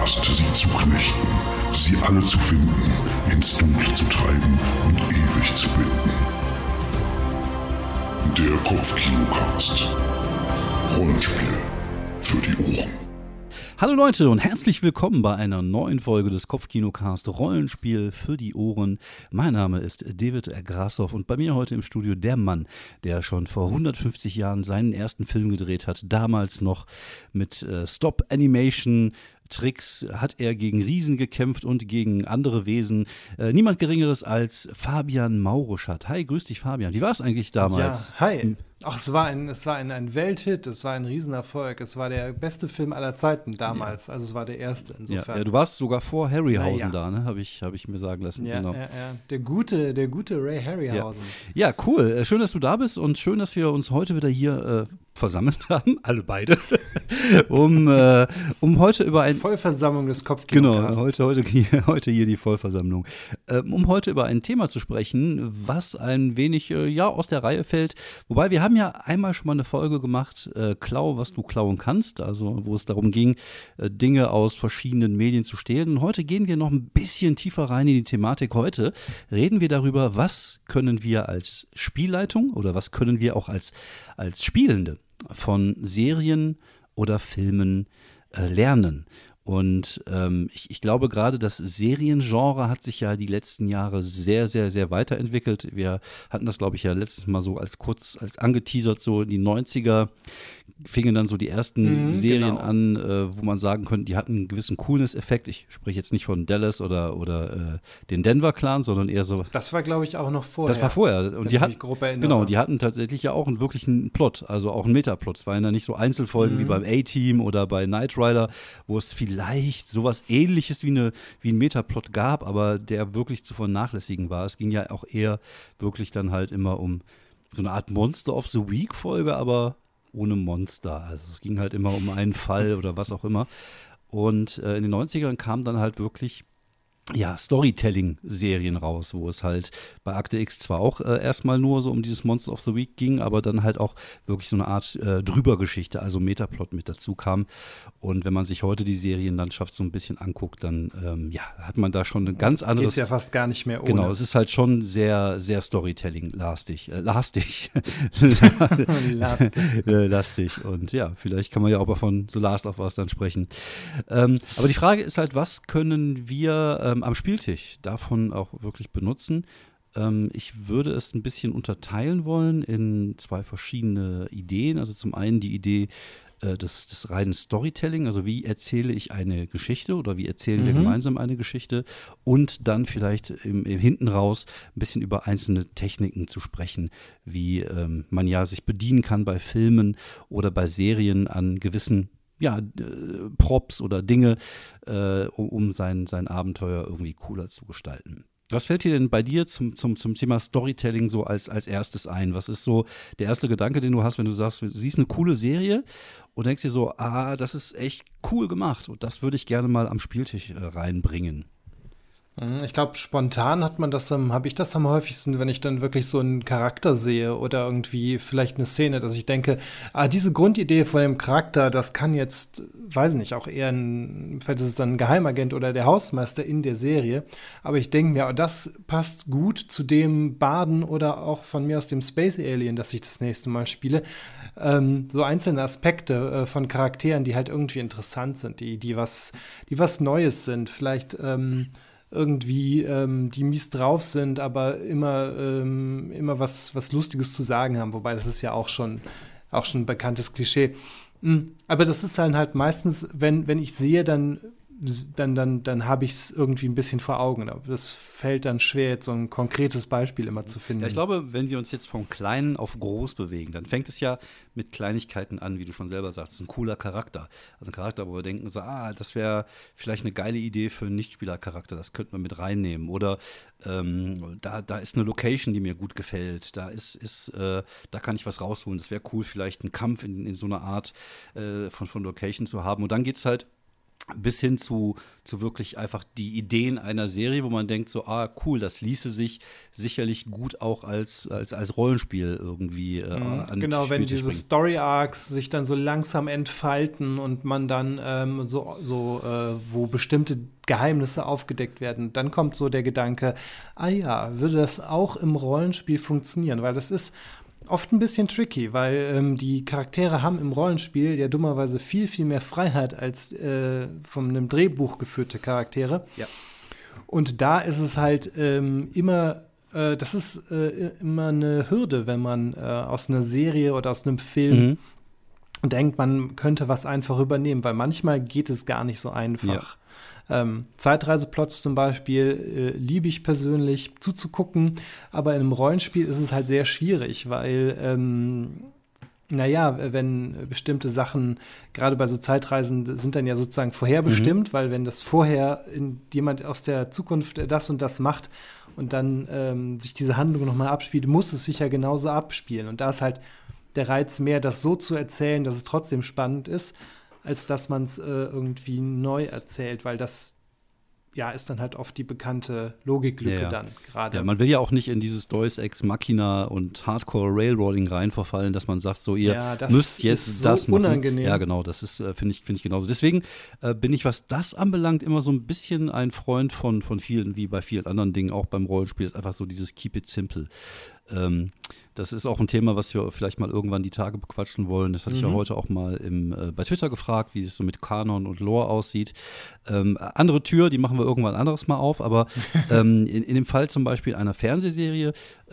Last, sie zu knechten, sie alle zu finden, ins Dunkle zu treiben und ewig zu binden. Der Kopfkinocast. Rollenspiel für die Ohren. Hallo Leute und herzlich willkommen bei einer neuen Folge des Kopfkinocast Rollenspiel für die Ohren. Mein Name ist David Grashoff und bei mir heute im Studio der Mann, der schon vor 150 Jahren seinen ersten Film gedreht hat. Damals noch mit Stop-Animation. Tricks hat er gegen Riesen gekämpft und gegen andere Wesen. Niemand Geringeres als Fabian Mauruschat. Hi, grüß dich Fabian. Wie war es eigentlich damals? Ja, hi. Ach, es war ein Welthit, es war ein Riesenerfolg. Es war der beste Film aller Zeiten damals. Ja. Also es war der erste insofern. Ja, du warst sogar vor Harryhausen da, ne? Habe ich mir sagen lassen. Ja, genau. Ja. Der gute Ray Harryhausen. Ja, cool. Schön, dass du da bist und schön, dass wir uns heute wieder hier versammelt haben, alle beide, um heute über ein Vollversammlung des Kopfkinocasts. Genau, heute hier die Vollversammlung. Um heute über ein Thema zu sprechen, was ein wenig aus der Reihe fällt. Wobei wir haben ja einmal schon mal eine Folge gemacht, Klau, was du klauen kannst, also wo es darum ging, Dinge aus verschiedenen Medien zu stehlen. Und heute gehen wir noch ein bisschen tiefer rein in die Thematik. Heute reden wir darüber, was können wir als Spielleitung oder was können wir auch als Spielende von Serien oder Filmen lernen. Und ich glaube gerade, das Seriengenre hat sich ja die letzten Jahre sehr, sehr, sehr weiterentwickelt. Wir hatten das, glaube ich, ja letztes Mal so als angeteasert, so die 90er fingen dann so die ersten Serien an, wo man sagen könnte, die hatten einen gewissen Coolness-Effekt. Ich spreche jetzt nicht von Dallas oder den Denver Clan, sondern eher so. Das war, glaube ich, auch noch vorher. Das war vorher. Und die hatten tatsächlich ja auch einen wirklichen Plot, also auch einen Metaplot. Es waren ja nicht so Einzelfolgen wie beim A-Team oder bei Knight Rider, wo es vielleicht sowas Ähnliches wie ein Metaplot gab, aber der wirklich zu vernachlässigen war. Es ging ja auch eher wirklich dann halt immer um so eine Art Monster of the Week-Folge, aber ohne Monster. Also es ging halt immer um einen Fall oder was auch immer. Und in den 90ern kam dann halt wirklich Storytelling-Serien raus, wo es halt bei Akte X zwar auch erstmal nur so um dieses Monster of the Week ging, aber dann halt auch wirklich so eine Art Drübergeschichte, also Metaplot mit dazu kam. Und wenn man sich heute die Serienlandschaft so ein bisschen anguckt, dann hat man da schon ein ganz anderes. Geht's ja fast gar nicht mehr ohne. Genau, es ist halt schon sehr, sehr Storytelling-lastig. Lastig. Und ja, vielleicht kann man ja auch mal von The Last of Us dann sprechen. Aber die Frage ist halt, was können wir am Spieltisch davon auch wirklich benutzen? Ich würde es ein bisschen unterteilen wollen in zwei verschiedene Ideen. Also zum einen die Idee des reinen Storytelling, also wie erzähle ich eine Geschichte oder wie erzählen wir gemeinsam eine Geschichte, und dann vielleicht im hinten raus ein bisschen über einzelne Techniken zu sprechen, wie man ja sich bedienen kann bei Filmen oder bei Serien an gewissen Props oder Dinge, um sein Abenteuer irgendwie cooler zu gestalten. Was fällt dir denn bei dir zum Thema Storytelling so als erstes ein? Was ist so der erste Gedanke, den du hast, wenn du sagst, du siehst eine coole Serie und denkst dir so, das ist echt cool gemacht und das würde ich gerne mal am Spieltisch reinbringen? Ich glaube, spontan habe ich das am häufigsten, wenn ich dann wirklich so einen Charakter sehe oder irgendwie vielleicht eine Szene, dass ich denke, diese Grundidee von dem Charakter, das kann jetzt, weiß nicht, auch eher vielleicht ist es dann ein Geheimagent oder der Hausmeister in der Serie, aber ich denke mir, das passt gut zu dem Barden oder auch von mir aus dem Space Alien, das ich das nächste Mal spiele. So einzelne Aspekte von Charakteren, die halt irgendwie interessant sind, die was Neues sind, vielleicht irgendwie die mies drauf sind, aber immer was Lustiges zu sagen haben, wobei das ist ja auch schon ein bekanntes Klischee. Aber das ist halt meistens, wenn ich sehe, dann habe ich es irgendwie ein bisschen vor Augen. Aber das fällt dann schwer, jetzt so ein konkretes Beispiel immer zu finden. Ja, ich glaube, wenn wir uns jetzt vom Kleinen auf Groß bewegen, dann fängt es ja mit Kleinigkeiten an, wie du schon selber sagst. Ein cooler Charakter. Also ein Charakter, wo wir denken, so, das wäre vielleicht eine geile Idee für einen Nichtspielercharakter, das könnten wir mit reinnehmen. Oder da ist eine Location, die mir gut gefällt. Da kann ich was rausholen. Das wäre cool, vielleicht einen Kampf in so einer Art von Location zu haben. Und dann geht's halt bis hin zu wirklich einfach die Ideen einer Serie, wo man denkt so, cool, das ließe sich sicherlich gut auch als Rollenspiel irgendwie an genau, wenn diese Story-Arcs sich dann so langsam entfalten und man dann wo bestimmte Geheimnisse aufgedeckt werden, dann kommt so der Gedanke, würde das auch im Rollenspiel funktionieren, weil das ist oft ein bisschen tricky, weil die Charaktere haben im Rollenspiel ja dummerweise viel, viel mehr Freiheit als von einem Drehbuch geführte Charaktere. Ja. Und da ist es halt immer eine Hürde, wenn man aus einer Serie oder aus einem Film denkt, man könnte was einfach übernehmen, weil manchmal geht es gar nicht so einfach. Ja. Zeitreiseplots zum Beispiel liebe ich persönlich zuzugucken, aber in einem Rollenspiel ist es halt sehr schwierig, weil wenn bestimmte Sachen, gerade bei so Zeitreisen, sind dann ja sozusagen vorherbestimmt, weil wenn das vorher jemand aus der Zukunft das und das macht und dann sich diese Handlung nochmal abspielt, muss es sich ja genauso abspielen. Und da ist halt der Reiz mehr, das so zu erzählen, dass es trotzdem spannend ist, als dass man es irgendwie neu erzählt, weil das ist dann halt oft die bekannte Logiklücke dann gerade. Ja, man will ja auch nicht in dieses Deus Ex Machina und Hardcore Railroading rein verfallen, dass man sagt, so ihr müsst jetzt das machen. Unangenehm. Ja, genau, das ist, finde ich genauso. Deswegen bin ich, was das anbelangt, immer so ein bisschen ein Freund von vielen, wie bei vielen anderen Dingen, auch beim Rollenspiel, ist einfach so dieses Keep it simple. Das ist auch ein Thema, was wir vielleicht mal irgendwann die Tage bequatschen wollen. Das hatte ich ja heute auch mal bei Twitter gefragt, wie es so mit Kanon und Lore aussieht. Andere Tür, die machen wir irgendwann anderes mal auf, aber in dem Fall zum Beispiel einer Fernsehserie,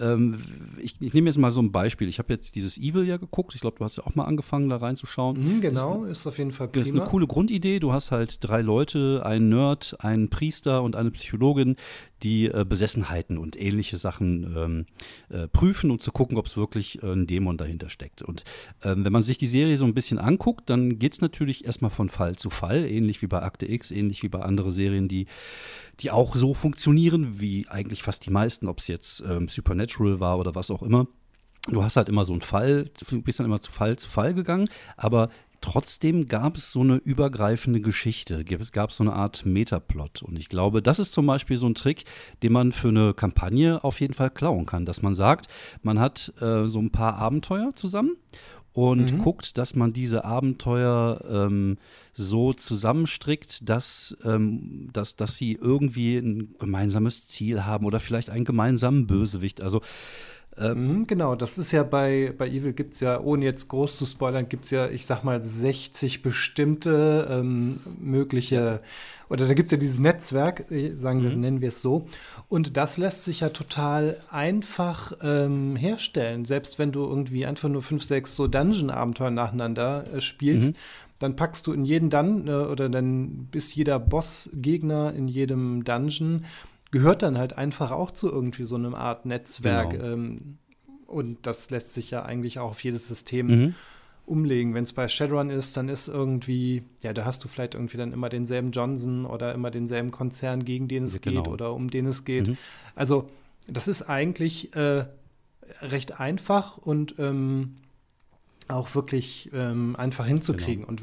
ich nehme jetzt mal so ein Beispiel. Ich habe jetzt dieses Evil ja geguckt. Ich glaube, du hast ja auch mal angefangen, da reinzuschauen. Genau, ist auf jeden Fall prima. Das ist eine coole Grundidee. Du hast halt 3 Leute, einen Nerd, einen Priester und eine Psychologin, die Besessenheiten und ähnliche Sachen prüfen, um zu gucken, ob es wirklich ein Dämon dahinter steckt. Und wenn man sich die Serie so ein bisschen anguckt, dann geht es natürlich erstmal von Fall zu Fall, ähnlich wie bei Akte X, ähnlich wie bei anderen Serien, die auch so funktionieren, wie eigentlich fast die meisten, ob es jetzt Supernatural war oder was auch immer. Du hast halt immer so einen Fall, du bist dann immer zu Fall gegangen, aber trotzdem gab es so eine übergreifende Geschichte, es gab so eine Art Metaplot. Und ich glaube, das ist zum Beispiel so ein Trick, den man für eine Kampagne auf jeden Fall klauen kann, dass man sagt, man hat so ein paar Abenteuer zusammen und guckt, dass man diese Abenteuer so zusammenstrickt, dass sie irgendwie ein gemeinsames Ziel haben oder vielleicht einen gemeinsamen Bösewicht. Also genau, das ist ja bei Evil gibt es ja, ohne jetzt groß zu spoilern, gibt es ja, ich sag mal, 60 bestimmte mögliche, oder da gibt es ja dieses Netzwerk, nennen wir es so, und das lässt sich ja total einfach herstellen, selbst wenn du irgendwie einfach nur 5, 6 so Dungeon-Abenteuer nacheinander spielst, dann packst du in jeden oder dann bis jeder Boss-Gegner in jedem Dungeon gehört dann halt einfach auch zu irgendwie so einer Art Netzwerk. Genau. Und das lässt sich ja eigentlich auch auf jedes System umlegen. Wenn es bei Shadowrun ist, dann ist irgendwie, da hast du vielleicht irgendwie dann immer denselben Johnson oder immer denselben Konzern, gegen den es geht oder um den es geht. Also das ist eigentlich recht einfach und auch wirklich einfach hinzukriegen. Genau. Und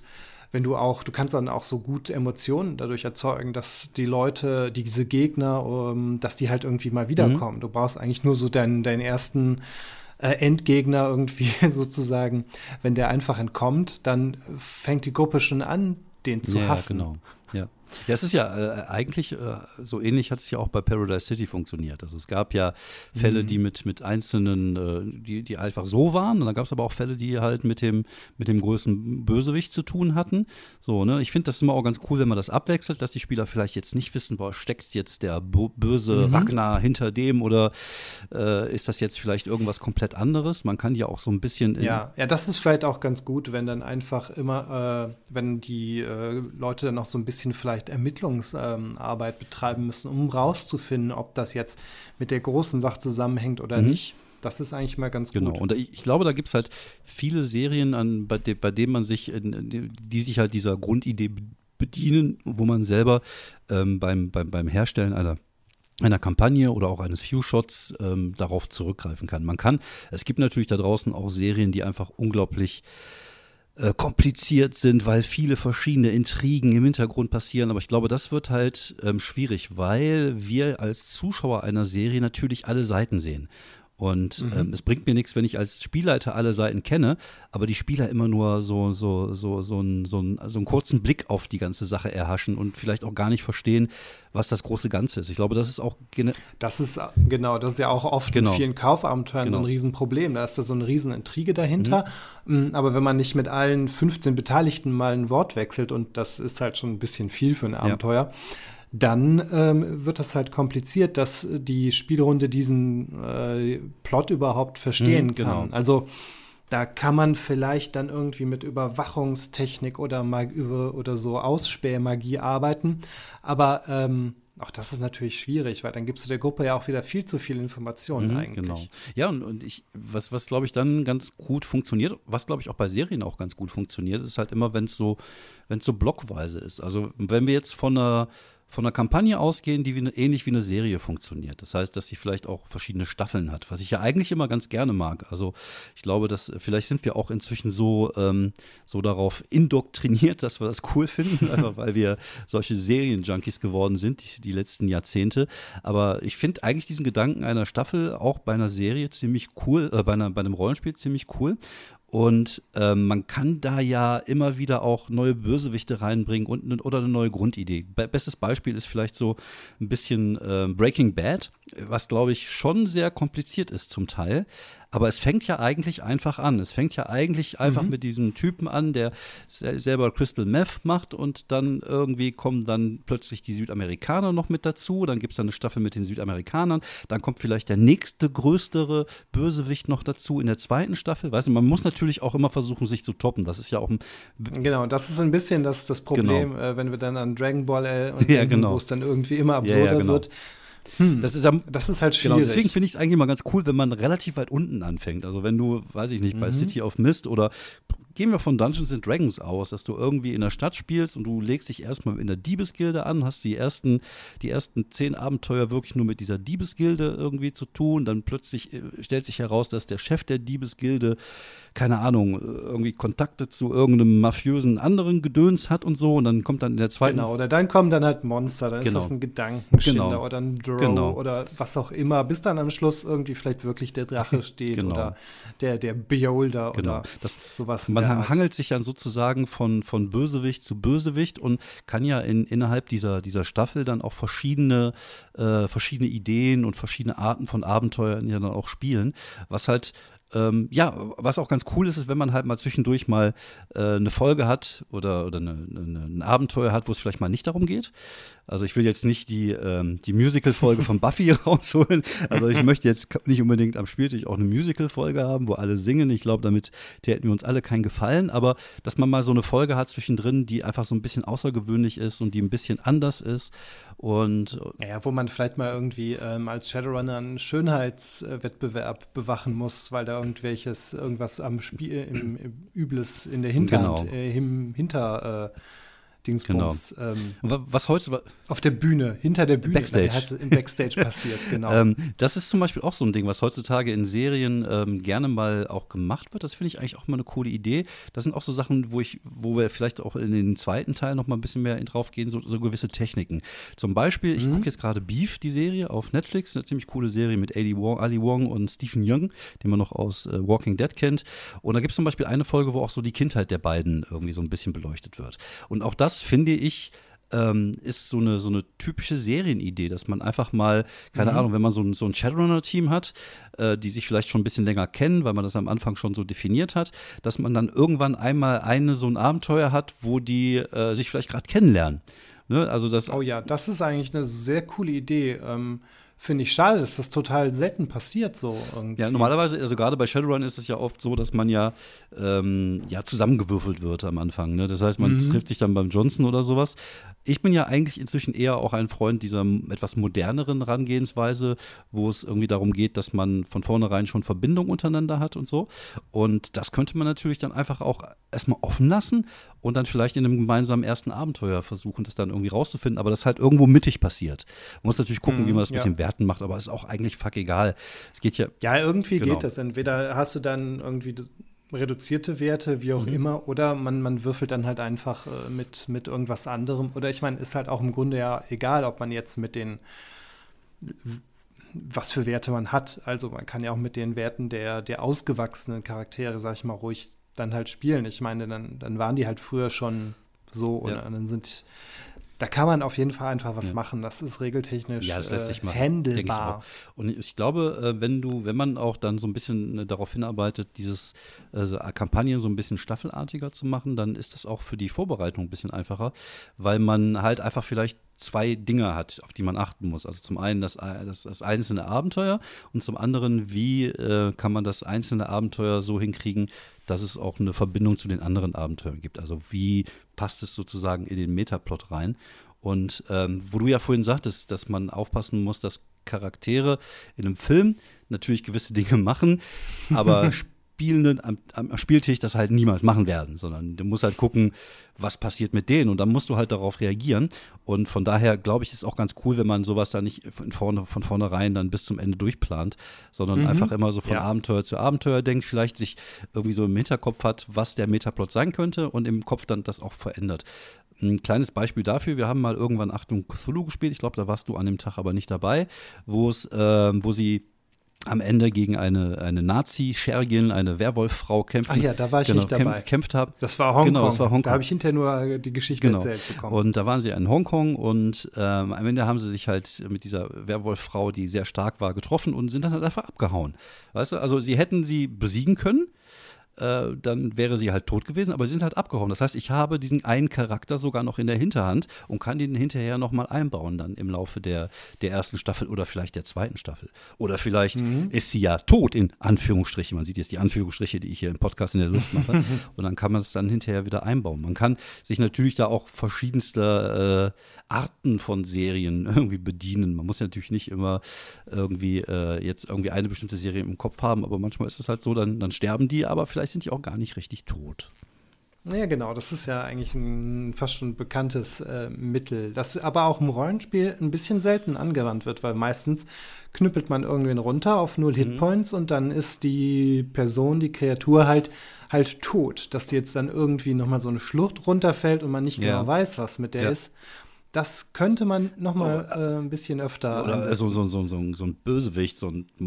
du kannst dann auch so gut Emotionen dadurch erzeugen, dass die Leute, diese Gegner, dass die halt irgendwie mal wiederkommen. Du brauchst eigentlich nur so deinen ersten Endgegner irgendwie sozusagen. Wenn der einfach entkommt, dann fängt die Gruppe schon an, den zu hassen. Genau. Ja, es ist ja eigentlich so ähnlich hat es ja auch bei Paradise City funktioniert. Also es gab ja Fälle, die mit einzelnen, die einfach so waren. Und dann gab es aber auch Fälle, die halt mit dem größten Bösewicht zu tun hatten. So, ne? Ich finde das immer auch ganz cool, wenn man das abwechselt, dass die Spieler vielleicht jetzt nicht wissen, steckt jetzt der böse Ragnar hinter dem oder ist das jetzt vielleicht irgendwas komplett anderes? Man kann ja auch so ein bisschen Ja, das ist vielleicht auch ganz gut, wenn dann einfach immer, wenn die Leute dann auch so ein bisschen vielleicht Ermittlungsarbeit betreiben müssen, um rauszufinden, ob das jetzt mit der großen Sache zusammenhängt oder nicht. Das ist eigentlich mal ganz gut. Genau, und ich glaube, da gibt es halt viele Serien, bei denen man sich, die sich halt dieser Grundidee bedienen, wo man selber beim Herstellen einer Kampagne oder auch eines Few-Shots darauf zurückgreifen kann. Es gibt natürlich da draußen auch Serien, die einfach unglaublich kompliziert sind, weil viele verschiedene Intrigen im Hintergrund passieren. Aber ich glaube, das wird halt schwierig, weil wir als Zuschauer einer Serie natürlich alle Seiten sehen. Und es bringt mir nichts, wenn ich als Spielleiter alle Seiten kenne, aber die Spieler immer nur so einen kurzen Blick auf die ganze Sache erhaschen und vielleicht auch gar nicht verstehen, was das große Ganze ist. Ich glaube, das ist auch das ist ja auch oft in vielen Kaufabenteuern so ein Riesenproblem. Da ist da so eine Riesenintrige dahinter. Aber wenn man nicht mit allen 15 Beteiligten mal ein Wort wechselt, und das ist halt schon ein bisschen viel für ein Abenteuer, dann wird das halt kompliziert, dass die Spielrunde diesen Plot überhaupt verstehen kann. Also da kann man vielleicht dann irgendwie mit Überwachungstechnik oder so Ausspähmagie arbeiten. Aber auch das ist natürlich schwierig, weil dann gibst du der Gruppe ja auch wieder viel zu viel Informationen eigentlich. Genau. Ja, und was glaube ich dann ganz gut funktioniert, was glaube ich auch bei Serien auch ganz gut funktioniert, ist halt immer, wenn es so blockweise ist. Also wenn wir jetzt von einer Kampagne ausgehen, die ähnlich wie eine Serie funktioniert. Das heißt, dass sie vielleicht auch verschiedene Staffeln hat, was ich ja eigentlich immer ganz gerne mag. Also ich glaube, dass vielleicht sind wir auch inzwischen so darauf indoktriniert, dass wir das cool finden, einfach weil wir solche Serien-Junkies geworden sind, die letzten Jahrzehnte. Aber ich finde eigentlich diesen Gedanken einer Staffel auch bei einer Serie ziemlich cool, bei einem Rollenspiel ziemlich cool. Und man kann da ja immer wieder auch neue Bösewichte reinbringen oder eine neue Grundidee. Bestes Beispiel ist vielleicht so ein bisschen Breaking Bad, was, glaube ich, schon sehr kompliziert ist zum Teil. Aber es fängt ja eigentlich einfach an. Es fängt ja eigentlich einfach mit diesem Typen an, der selber Crystal Meth macht, und dann irgendwie kommen dann plötzlich die Südamerikaner noch mit dazu. Dann gibt es dann eine Staffel mit den Südamerikanern. Dann kommt vielleicht der nächste größere Bösewicht noch dazu in der zweiten Staffel. Weißt du, man muss natürlich auch immer versuchen, sich zu toppen. Das ist ja auch Genau, das ist ein bisschen das Problem, wenn wir dann an Dragon Ball denken, wo es dann irgendwie immer absurder wird. Das ist halt schwierig. Genau, deswegen finde ich es eigentlich immer ganz cool, wenn man relativ weit unten anfängt. Also wenn du, weiß ich nicht, bei City of Mist oder gehen wir von Dungeons and Dragons aus, dass du irgendwie in der Stadt spielst und du legst dich erstmal in der Diebesgilde an, hast die ersten 10 Abenteuer wirklich nur mit dieser Diebesgilde irgendwie zu tun. Dann plötzlich stellt sich heraus, dass der Chef der Diebesgilde, keine Ahnung, irgendwie Kontakte zu irgendeinem mafiösen anderen Gedöns hat und so. Und dann kommt dann in der zweiten. Genau, oder dann kommen dann halt Monster, dann ist das ein Gedankenschinder oder ein Drow oder was auch immer, bis dann am Schluss irgendwie vielleicht wirklich der Drache steht oder der Beholder oder sowas. Man hangelt sich dann sozusagen von Bösewicht zu Bösewicht und kann ja innerhalb dieser Staffel dann auch verschiedene Ideen und verschiedene Arten von Abenteuern ja dann auch spielen, was halt was auch ganz cool ist, wenn man halt mal zwischendurch mal eine Folge hat oder ein Abenteuer hat, wo es vielleicht mal nicht darum geht. Also ich will jetzt nicht die Musical-Folge von Buffy rausholen. Also ich möchte jetzt nicht unbedingt am Spieltisch auch eine Musical-Folge haben, wo alle singen. Ich glaube, damit täten wir uns alle keinen Gefallen. Aber dass man mal so eine Folge hat zwischendrin, die einfach so ein bisschen außergewöhnlich ist und die ein bisschen anders ist. Und wo man vielleicht mal irgendwie als Shadowrunner einen Schönheitswettbewerb bewachen muss, weil da irgendwas am Spiel im Übles in der Hinterhand, Dingsbums. Was heute auf der Bühne, hinter der Bühne, Backstage. Im Backstage passiert, genau. Das ist zum Beispiel auch so ein Ding, was heutzutage in Serien gerne mal auch gemacht wird. Das finde ich eigentlich auch mal eine coole Idee. Das sind auch so Sachen, wo wir vielleicht auch in den zweiten Teil noch mal ein bisschen mehr drauf gehen, so gewisse Techniken. Zum Beispiel, ich gucke jetzt gerade Beef, die Serie auf Netflix, eine ziemlich coole Serie mit Ali Wong und Stephen Young, den man noch aus Walking Dead kennt. Und da gibt es zum Beispiel eine Folge, wo auch so die Kindheit der beiden irgendwie so ein bisschen beleuchtet wird. Und auch das, finde ich, ist so eine typische Serienidee, dass man einfach mal, keine Ahnung, wenn man so ein Shadowrunner-Team hat, die sich vielleicht schon ein bisschen länger kennen, weil man das am Anfang schon so definiert hat, dass man dann irgendwann einmal so ein Abenteuer hat, wo die sich vielleicht gerade kennenlernen. Ne? Also das das ist eigentlich eine sehr coole Idee. Finde ich schade, dass das total selten passiert so irgendwie. Ja, normalerweise, also gerade bei Shadowrun ist es ja oft so, dass man ja zusammengewürfelt wird am Anfang. Ne? Das heißt, man trifft sich dann beim Johnson oder sowas. Ich bin ja eigentlich inzwischen eher auch ein Freund dieser etwas moderneren Herangehensweise, wo es irgendwie darum geht, dass man von vornherein schon Verbindung untereinander hat und so. Und das könnte man natürlich dann einfach auch erstmal offen lassen und dann vielleicht in einem gemeinsamen ersten Abenteuer versuchen, das dann irgendwie rauszufinden, aber das halt irgendwo mittig passiert. Man muss natürlich gucken, wie man das mit den Werten macht, aber es ist auch eigentlich fuck egal. Es geht ja. Ja, irgendwie geht das. Entweder hast du dann irgendwie reduzierte Werte, wie auch immer, oder man würfelt dann halt einfach mit irgendwas anderem. Oder ich meine, ist halt auch im Grunde ja egal, ob man jetzt mit den, was für Werte man hat. Also man kann ja auch mit den Werten der ausgewachsenen Charaktere, sag ich mal, ruhig dann halt spielen. Ich meine, dann waren die halt früher schon so und dann da kann man auf jeden Fall einfach was machen. Das ist regeltechnisch das lässt sich machen, handelbar. Und ich glaube, wenn man auch dann so ein bisschen darauf hinarbeitet, diese Kampagnen so ein bisschen staffelartiger zu machen, dann ist das auch für die Vorbereitung ein bisschen einfacher, weil man halt einfach vielleicht 2 Dinge hat, auf die man achten muss. Also zum einen das einzelne Abenteuer und zum anderen, wie kann man das einzelne Abenteuer so hinkriegen, dass es auch eine Verbindung zu den anderen Abenteuern gibt. Also wie passt es sozusagen in den Metaplot rein? Und wo du ja vorhin sagtest, dass man aufpassen muss, dass Charaktere in einem Film natürlich gewisse Dinge machen, aber Spielenden am Spieltisch das halt niemals machen werden, sondern du musst halt gucken, was passiert mit denen und dann musst du halt darauf reagieren und von daher glaube ich, ist es auch ganz cool, wenn man sowas da nicht von vornherein dann bis zum Ende durchplant, sondern einfach immer so von Abenteuer zu Abenteuer denkt, vielleicht sich irgendwie so im Hinterkopf hat, was der Metaplot sein könnte und im Kopf dann das auch verändert. Ein kleines Beispiel dafür, wir haben mal irgendwann Achtung Cthulhu gespielt, ich glaube, da warst du an dem Tag aber nicht dabei, wo sie am Ende gegen eine Nazi-Schergin, eine Werwolffrau kämpfen. Ach ja, da war ich nicht dabei. Gekämpft haben. Das war Hongkong. Genau, das war Hongkong. Da habe ich hinterher nur die Geschichte erzählt bekommen. Und da waren sie in Hongkong und am Ende haben sie sich halt mit dieser Werwolffrau, die sehr stark war, getroffen und sind dann halt einfach abgehauen. Weißt du, also sie hätten sie besiegen können, dann wäre sie halt tot gewesen, aber sie sind halt abgehauen. Das heißt, ich habe diesen einen Charakter sogar noch in der Hinterhand und kann den hinterher nochmal einbauen dann im Laufe der ersten Staffel oder vielleicht der zweiten Staffel. Oder vielleicht ist sie ja tot, in Anführungsstrichen. Man sieht jetzt die Anführungsstriche, die ich hier im Podcast in der Luft mache. Und dann kann man es dann hinterher wieder einbauen. Man kann sich natürlich da auch verschiedenste Arten von Serien irgendwie bedienen. Man muss ja natürlich nicht immer irgendwie jetzt irgendwie eine bestimmte Serie im Kopf haben, aber manchmal ist es halt so, dann sterben die, aber vielleicht sind die auch gar nicht richtig tot. Ja, genau, das ist ja eigentlich ein fast schon bekanntes Mittel, das aber auch im Rollenspiel ein bisschen selten angewandt wird, weil meistens knüppelt man irgendwen runter auf 0 Hitpoints und dann ist die Person, die Kreatur halt tot. Dass die jetzt dann irgendwie nochmal so eine Schlucht runterfällt und man nicht genau weiß, was mit der ist. Das könnte man noch mal ein bisschen öfter ansetzen. Oder so ein Bösewicht, so ein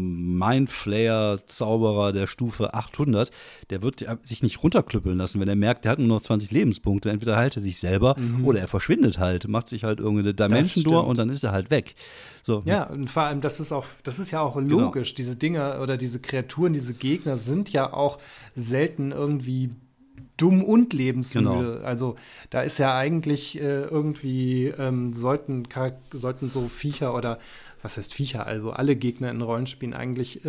Mindflayer-Zauberer der Stufe 800, der wird sich nicht runterklüppeln lassen, wenn er merkt, der hat nur noch 20 Lebenspunkte. Entweder heilt er sich selber oder er verschwindet halt, macht sich halt irgendeine Dimension durch und dann ist er halt weg. So. Ja, und vor allem, das ist ja auch logisch. Genau. Diese Dinger oder diese Kreaturen, diese Gegner sind ja auch selten irgendwie dumm und lebensmüde. Genau. Also da ist ja eigentlich irgendwie sollten so Viecher oder was heißt Viecher, also alle Gegner in Rollenspielen eigentlich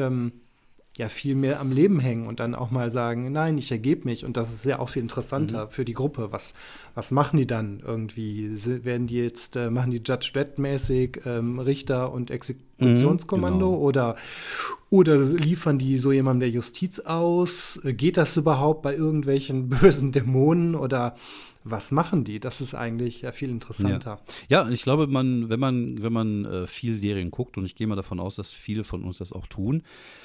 viel mehr am Leben hängen und dann auch mal sagen, nein, ich ergebe mich. Und das ist ja auch viel interessanter für die Gruppe. Was machen die dann irgendwie? Werden die jetzt, machen die Judge Dredd-mäßig Richter und Exekutionskommando oder liefern die so jemandem der Justiz aus? Geht das überhaupt bei irgendwelchen bösen Dämonen oder was machen die? Das ist eigentlich ja viel interessanter. Ja, ich glaube, wenn man viel Serien guckt, und ich gehe mal davon aus, dass viele von uns das auch tun,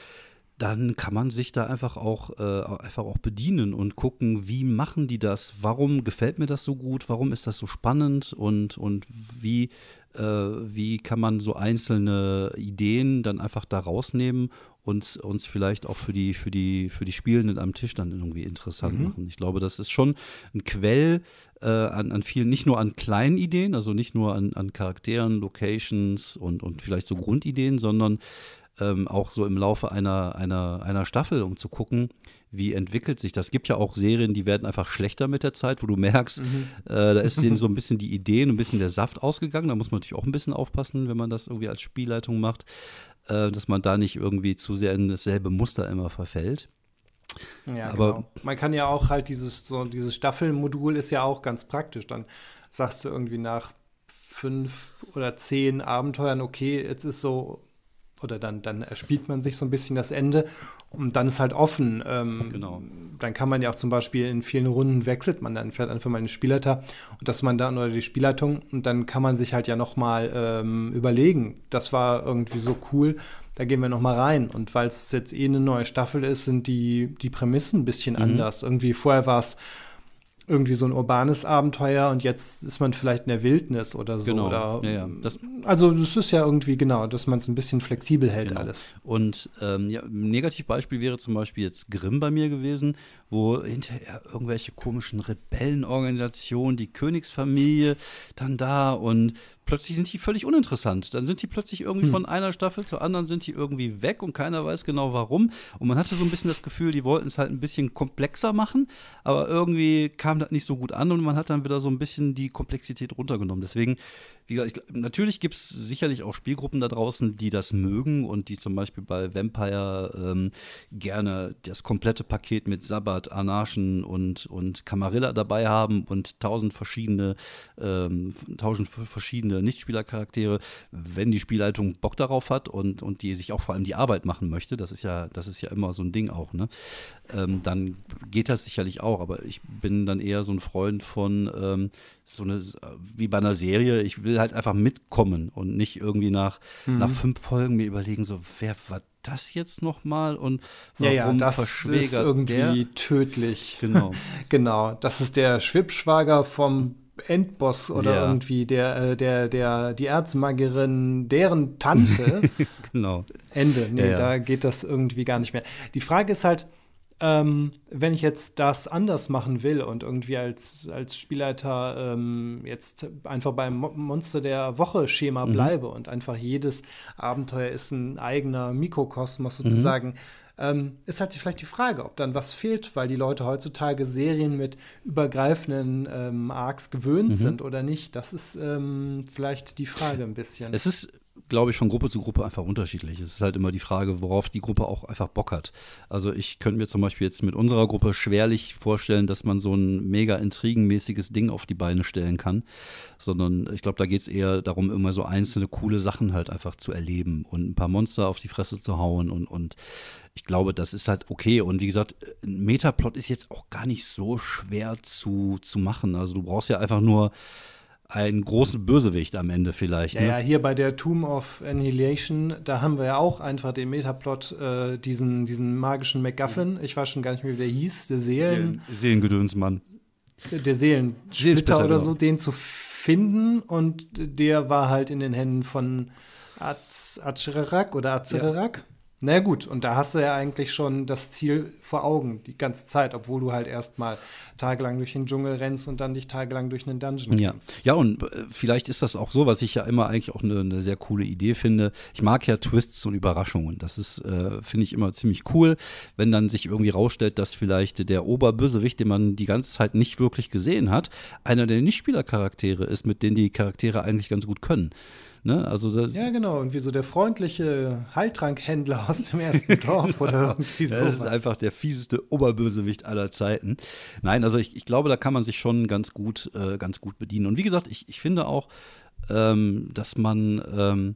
dann kann man sich da einfach auch bedienen und gucken, wie machen die das? Warum gefällt mir das so gut? Warum ist das so spannend? Und wie kann man so einzelne Ideen dann einfach da rausnehmen und uns vielleicht auch für die Spielenden am Tisch dann irgendwie interessant machen? Ich glaube, das ist schon ein Quell an vielen, nicht nur an kleinen Ideen, also nicht nur an Charakteren, Locations und vielleicht so Grundideen, sondern auch so im Laufe einer Staffel, um zu gucken, wie entwickelt sich das. Es gibt ja auch Serien, die werden einfach schlechter mit der Zeit, wo du merkst, da ist denen so ein bisschen die Ideen, ein bisschen der Saft ausgegangen. Da muss man natürlich auch ein bisschen aufpassen, wenn man das irgendwie als Spielleitung macht, dass man da nicht irgendwie zu sehr in dasselbe Muster immer verfällt. Ja, aber genau. Man kann ja auch halt dieses Staffelmodul ist ja auch ganz praktisch. Dann sagst du irgendwie nach 5 oder 10 Abenteuern, okay, jetzt ist so oder dann erspielt man sich so ein bisschen das Ende und dann ist halt offen. Genau. Dann kann man ja auch zum Beispiel in vielen Runden wechselt man dann fährt einfach mal den Spielleiter und dass man dann oder die Spielleitung und dann kann man sich halt ja nochmal überlegen, das war irgendwie so cool, da gehen wir nochmal rein. Und weil es jetzt eine neue Staffel ist, sind die Prämissen ein bisschen anders. Irgendwie vorher war es irgendwie so ein urbanes Abenteuer und jetzt ist man vielleicht in der Wildnis oder so. Genau. Oder, Ja. also das ist ja irgendwie genau, dass man es ein bisschen flexibel hält alles. Und ein Negativbeispiel wäre zum Beispiel jetzt Grimm bei mir gewesen, wo hinterher irgendwelche komischen Rebellenorganisationen, die Königsfamilie dann da und plötzlich sind die völlig uninteressant. Dann sind die plötzlich irgendwie von einer Staffel zur anderen sind die irgendwie weg und keiner weiß genau warum. Und man hatte so ein bisschen das Gefühl, die wollten es halt ein bisschen komplexer machen, aber irgendwie kam das nicht so gut an und man hat dann wieder so ein bisschen die Komplexität runtergenommen. Deswegen, wie gesagt, natürlich gibt es sicherlich auch Spielgruppen da draußen, die das mögen und die zum Beispiel bei Vampire gerne das komplette Paket mit Sabbat, Anarchen und Camarilla dabei haben und tausend verschiedene Nichtspielercharaktere, wenn die Spielleitung Bock darauf hat und die sich auch vor allem die Arbeit machen möchte, das ist ja immer so ein Ding auch, ne? Dann geht das sicherlich auch, aber ich bin dann eher so ein Freund von wie bei einer Serie, ich will halt einfach mitkommen und nicht irgendwie nach 5 Folgen mir überlegen, so, wer war das jetzt nochmal und warum das verschwägert ist irgendwie der? tödlich. Genau. Genau, das ist der Schwippschwager vom Endboss oder irgendwie die Erzmagierin, deren Tante. Genau. Ende. Nee, da geht das irgendwie gar nicht mehr. Die Frage ist halt, wenn ich jetzt das anders machen will und irgendwie als Spielleiter jetzt einfach beim Monster der Woche-Schema bleibe und einfach jedes Abenteuer ist ein eigener Mikrokosmos sozusagen, ist halt vielleicht die Frage, ob dann was fehlt, weil die Leute heutzutage Serien mit übergreifenden Arcs gewöhnt sind oder nicht. Das ist vielleicht die Frage ein bisschen. Es ist, glaube ich, von Gruppe zu Gruppe einfach unterschiedlich. Es ist halt immer die Frage, worauf die Gruppe auch einfach Bock hat. Also ich könnte mir zum Beispiel jetzt mit unserer Gruppe schwerlich vorstellen, dass man so ein mega intrigenmäßiges Ding auf die Beine stellen kann, sondern ich glaube, da geht es eher darum, immer so einzelne coole Sachen halt einfach zu erleben und ein paar Monster auf die Fresse zu hauen und ich glaube, das ist halt okay. Und wie gesagt, ein Metaplot ist jetzt auch gar nicht so schwer zu machen. Also du brauchst ja einfach nur einen großen Bösewicht am Ende vielleicht. Ja, hier bei der Tomb of Annihilation, da haben wir ja auch einfach den Metaplot, diesen magischen MacGuffin. Ich weiß schon gar nicht mehr, wie der hieß. Der Seelengedönsmann. Der Seelensplitter oder so, den zu finden. Und der war halt in den Händen von Acererak oder Acererak. Ja. Na ja, gut, und da hast du ja eigentlich schon das Ziel vor Augen die ganze Zeit, obwohl du halt erst mal tagelang durch den Dschungel rennst und dann dich tagelang durch einen Dungeon kämpfst. Ja, und vielleicht ist das auch so, was ich ja immer eigentlich auch eine sehr coole Idee finde. Ich mag ja Twists und Überraschungen. Das ist, finde ich, immer ziemlich cool, wenn dann sich irgendwie rausstellt, dass vielleicht der Oberbösewicht, den man die ganze Zeit nicht wirklich gesehen hat, einer der Nichtspielercharaktere ist, mit denen die Charaktere eigentlich ganz gut können. Ne? Also ja, genau. Irgendwie so der freundliche Heiltrankhändler aus dem ersten Dorf oder irgendwie sowas. Das ist einfach der fieseste Oberbösewicht aller Zeiten. Nein, also ich glaube, da kann man sich schon ganz gut bedienen. Und wie gesagt, ich finde auch, dass man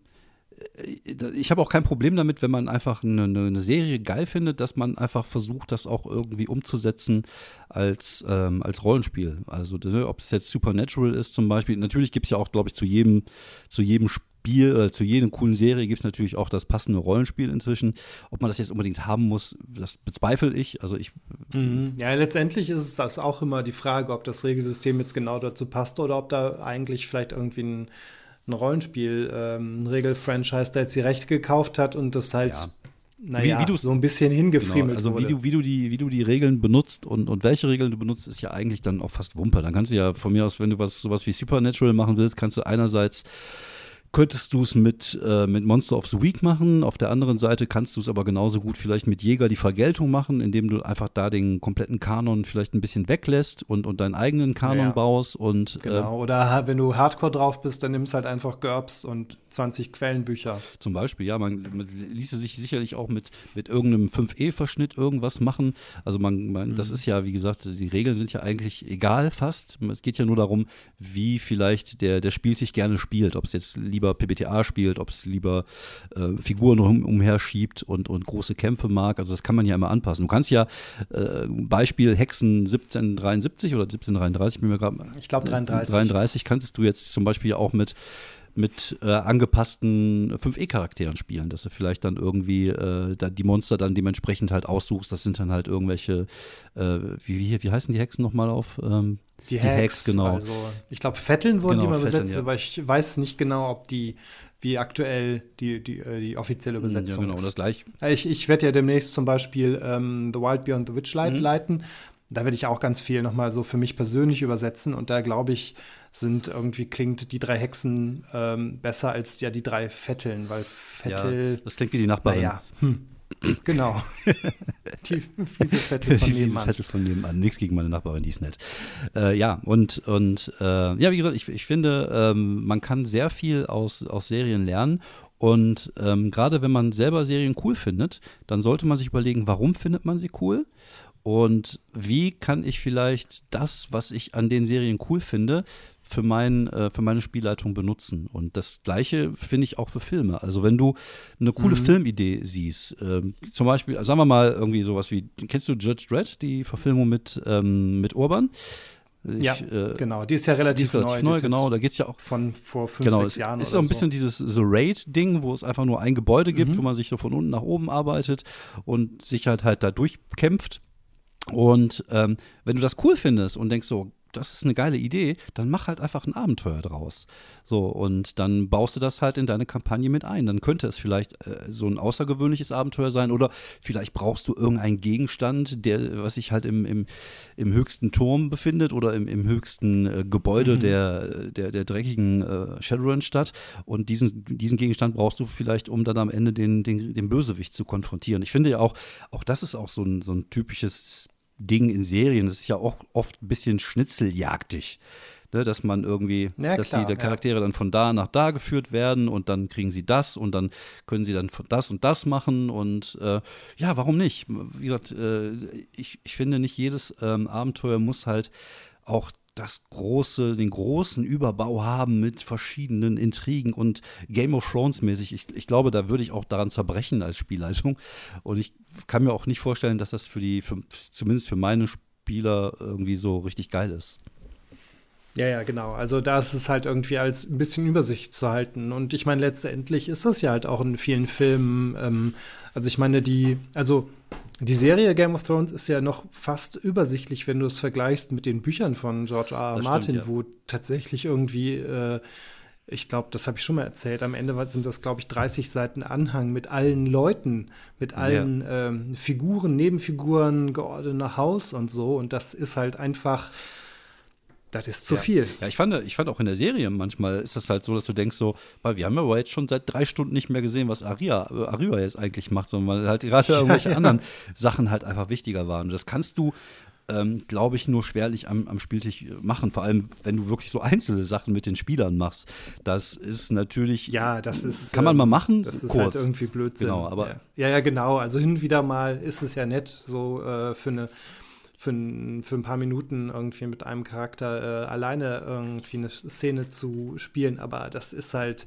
ich habe auch kein Problem damit, wenn man einfach eine Serie geil findet, dass man einfach versucht, das auch irgendwie umzusetzen als Rollenspiel. Also ob es jetzt Supernatural ist zum Beispiel. Natürlich gibt es ja auch, glaube ich, zu jedem Spiel oder zu jeder coolen Serie gibt es natürlich auch das passende Rollenspiel inzwischen. Ob man das jetzt unbedingt haben muss, das bezweifle ich. Also Ja, letztendlich ist es das auch immer die Frage, ob das Regelsystem jetzt genau dazu passt oder ob da eigentlich vielleicht irgendwie ein Rollenspiel, ein Regel-Franchise, der jetzt die Rechte gekauft hat und das halt, so ein bisschen hingefriemelt wurde. Also wie du die Regeln benutzt und welche Regeln du benutzt, ist ja eigentlich dann auch fast Wumpe. Dann kannst du ja von mir aus, wenn du sowas wie Supernatural machen willst, könntest du es mit Monster of the Week machen. Auf der anderen Seite kannst du es aber genauso gut vielleicht mit Jäger die Vergeltung machen, indem du einfach da den kompletten Kanon vielleicht ein bisschen weglässt und deinen eigenen Kanon baust. Und, genau, oder wenn du Hardcore drauf bist, dann nimmst halt einfach GURPS und 20 Quellenbücher. Zum Beispiel, ja, man ließe sich sicherlich auch mit irgendeinem 5E-Verschnitt irgendwas machen. Also das ist ja, wie gesagt, die Regeln sind ja eigentlich egal fast. Es geht ja nur darum, wie vielleicht der Spieltisch gerne spielt. Ob es jetzt lieber lieber PBTA spielt, ob es lieber Figuren umher schiebt und große Kämpfe mag. Also das kann man ja immer anpassen. Du kannst ja Beispiel Hexen 1773 oder 1733, bin mir gerade. Ich glaube 33. 33 kannst du jetzt zum Beispiel auch mit angepassten 5E-Charakteren spielen, dass du vielleicht dann irgendwie die Monster dann dementsprechend halt aussuchst. Das sind dann halt irgendwelche, wie heißen die Hexen nochmal auf? Die Hex, genau. Also ich glaube, Vetteln wurden die mal Vetteln, übersetzt, ja. aber ich weiß nicht genau, wie aktuell die offizielle Übersetzung ja, genau, ist. das gleiche. Ich werde ja demnächst zum Beispiel The Wild Beyond the Witchlight leiten. Da werde ich auch ganz viel nochmal so für mich persönlich übersetzen. Und da, glaube ich, klingt die 3 Hexen besser als die 3 Vetteln, weil Vettel. Ja, das klingt wie die Nachbarin. Naja, genau. Die fiese Vettel von nebenan. Vettel von nebenan. Nichts gegen meine Nachbarin, die ist nett. Ja, und wie gesagt, ich finde, man kann sehr viel aus Serien lernen. Und gerade wenn man selber Serien cool findet, dann sollte man sich überlegen, warum findet man sie cool? Und wie kann ich vielleicht das, was ich an den Serien cool finde, für meine Spielleitung benutzen. Und das Gleiche finde ich auch für Filme. Also wenn du eine coole Filmidee siehst, zum Beispiel, sagen wir mal irgendwie sowas wie, kennst du Judge Dredd, die Verfilmung mit Urban? Genau, die ist ja relativ neu. Genau, da geht es ja auch von vor 5-6 Jahren. Es ist so ein bisschen dieses The Raid-Ding, wo es einfach nur ein Gebäude gibt, wo man sich so von unten nach oben arbeitet und sich halt da durchkämpft. Und wenn du das cool findest und denkst so, das ist eine geile Idee, dann mach halt einfach ein Abenteuer draus. So, und dann baust du das halt in deine Kampagne mit ein. Dann könnte es vielleicht so ein außergewöhnliches Abenteuer sein oder vielleicht brauchst du irgendeinen Gegenstand, was sich halt im höchsten Turm befindet oder im höchsten Gebäude der dreckigen Shadowrun-Stadt. Und diesen Gegenstand brauchst du vielleicht, um dann am Ende den Bösewicht zu konfrontieren. Ich finde ja auch das ist auch so ein typisches Ding in Serien, das ist ja auch oft ein bisschen schnitzeljagdig, ne, dass man irgendwie, dass die Charaktere dann von da nach da geführt werden und dann kriegen sie das und dann können sie dann das und das machen und ja, warum nicht? Wie gesagt, ich finde, nicht jedes Abenteuer muss halt auch den großen Überbau haben mit verschiedenen Intrigen und Game of Thrones mäßig. Ich glaube, da würde ich auch daran zerbrechen als Spielleitung. Und ich kann mir auch nicht vorstellen, dass das zumindest für meine Spieler irgendwie so richtig geil ist. Ja, genau. Also da ist es halt irgendwie als ein bisschen Übersicht zu halten. Und ich meine, letztendlich ist das ja halt auch in vielen Filmen, also ich meine, die Serie Game of Thrones ist ja noch fast übersichtlich, wenn du es vergleichst mit den Büchern von George R. Martin, stimmt, ja. wo tatsächlich irgendwie, ich glaube, das habe ich schon mal erzählt, am Ende sind das, glaube ich, 30 Seiten Anhang mit allen Leuten, mit allen Figuren, Nebenfiguren, geordnet nach Haus und so. Und das ist halt einfach, das ist zu viel. Ja, ich fand auch in der Serie manchmal ist das halt so, dass du denkst so, weil wir haben aber jetzt schon seit 3 Stunden nicht mehr gesehen, was Arya jetzt eigentlich macht, sondern weil halt gerade irgendwelche anderen Sachen halt einfach wichtiger waren. Und das kannst du, glaube ich, nur schwerlich am Spieltisch machen, vor allem, wenn du wirklich so einzelne Sachen mit den Spielern machst. Das ist natürlich, kann man mal machen, das ist kurz. Halt irgendwie Blödsinn. Genau, aber ja, genau. Also hin und wieder mal ist es ja nett, so für ein paar Minuten irgendwie mit einem Charakter alleine irgendwie eine Szene zu spielen, aber das ist halt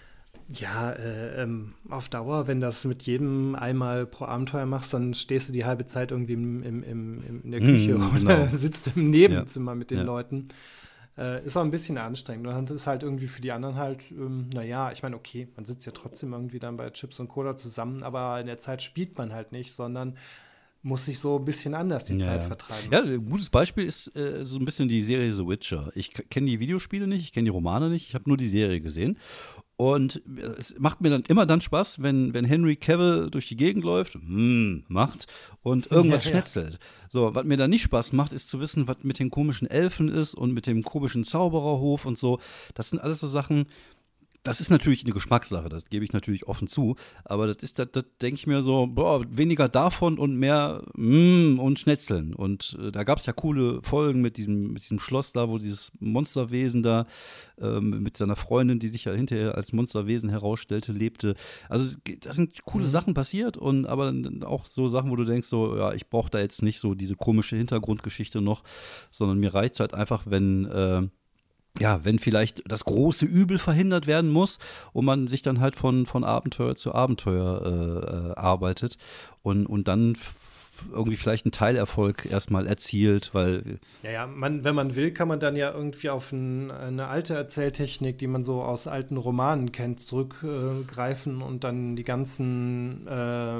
auf Dauer, wenn das mit jedem einmal pro Abenteuer machst, dann stehst du die halbe Zeit irgendwie in der Küche oder sitzt im Nebenzimmer mit den Leuten. Ist auch ein bisschen anstrengend. Und dann ist halt irgendwie für die anderen halt, ich meine, okay, man sitzt ja trotzdem irgendwie dann bei Chips und Cola zusammen, aber in der Zeit spielt man halt nicht, sondern muss sich so ein bisschen anders die Zeit vertreiben. Ja, ein gutes Beispiel ist so ein bisschen die Serie The Witcher. Ich kenne die Videospiele nicht, ich kenne die Romane nicht, ich habe nur die Serie gesehen. Und es macht mir dann immer Spaß, wenn Henry Cavill durch die Gegend läuft, macht und irgendwas schnetzelt. So, was mir dann nicht Spaß macht, ist zu wissen, was mit den komischen Elfen ist und mit dem komischen Zaubererhof und so. Das sind alles so Sachen. Das ist natürlich eine Geschmackssache, das gebe ich natürlich offen zu, aber das denke ich mir so, weniger davon und mehr und Schnetzeln. Und da gab es ja coole Folgen mit diesem Schloss da, wo dieses Monsterwesen da mit seiner Freundin, die sich ja hinterher als Monsterwesen herausstellte, lebte. Also da sind coole Sachen passiert, aber auch so Sachen, wo du denkst so, ja, ich brauche da jetzt nicht so diese komische Hintergrundgeschichte noch, sondern mir reicht es halt einfach, wenn ja, wenn vielleicht das große Übel verhindert werden muss und man sich dann halt von Abenteuer zu Abenteuer arbeitet und dann irgendwie vielleicht einen Teilerfolg erstmal erzielt, weil Ja, wenn man will, kann man dann ja irgendwie auf eine alte Erzähltechnik, die man so aus alten Romanen kennt, zurückgreifen und dann die ganzen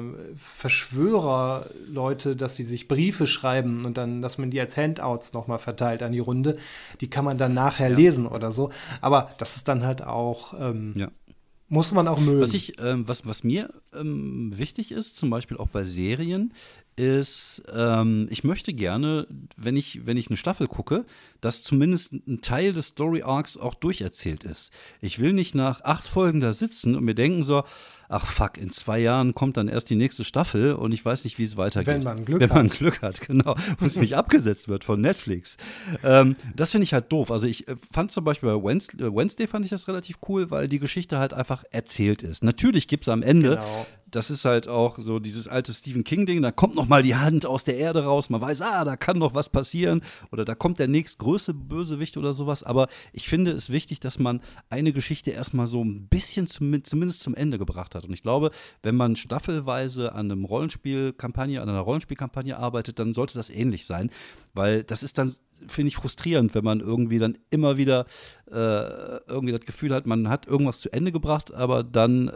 Verschwörer-Leute, dass sie sich Briefe schreiben und dann, dass man die als Handouts nochmal verteilt an die Runde, die kann man dann nachher lesen oder so. Aber das ist dann halt auch, muss man auch mögen. Was mir wichtig ist, zum Beispiel auch bei Serien, ist, ich möchte gerne, wenn ich eine Staffel gucke, dass zumindest ein Teil des Story Arcs auch durcherzählt ist. Ich will nicht nach 8 Folgen da sitzen und mir denken so, ach fuck, in 2 Jahren kommt dann erst die nächste Staffel und ich weiß nicht, wie es weitergeht. Wenn man Glück hat, genau. Und es nicht abgesetzt wird von Netflix. Das finde ich halt doof. Also ich fand zum Beispiel bei Wednesday fand ich das relativ cool, weil die Geschichte halt einfach erzählt ist. Natürlich gibt es am Ende, das ist halt auch so dieses alte Stephen King-Ding, da kommt noch mal die Hand aus der Erde raus, man weiß, da kann noch was passieren oder da kommt der nächstgrößte Bösewicht oder sowas, aber ich finde es wichtig, dass man eine Geschichte erstmal so ein bisschen zumindest zum Ende gebracht hat und ich glaube, wenn man staffelweise an einer Rollenspielkampagne arbeitet, dann sollte das ähnlich sein, weil das ist dann, finde ich, frustrierend, wenn man irgendwie dann immer wieder irgendwie das Gefühl hat, man hat irgendwas zu Ende gebracht, aber dann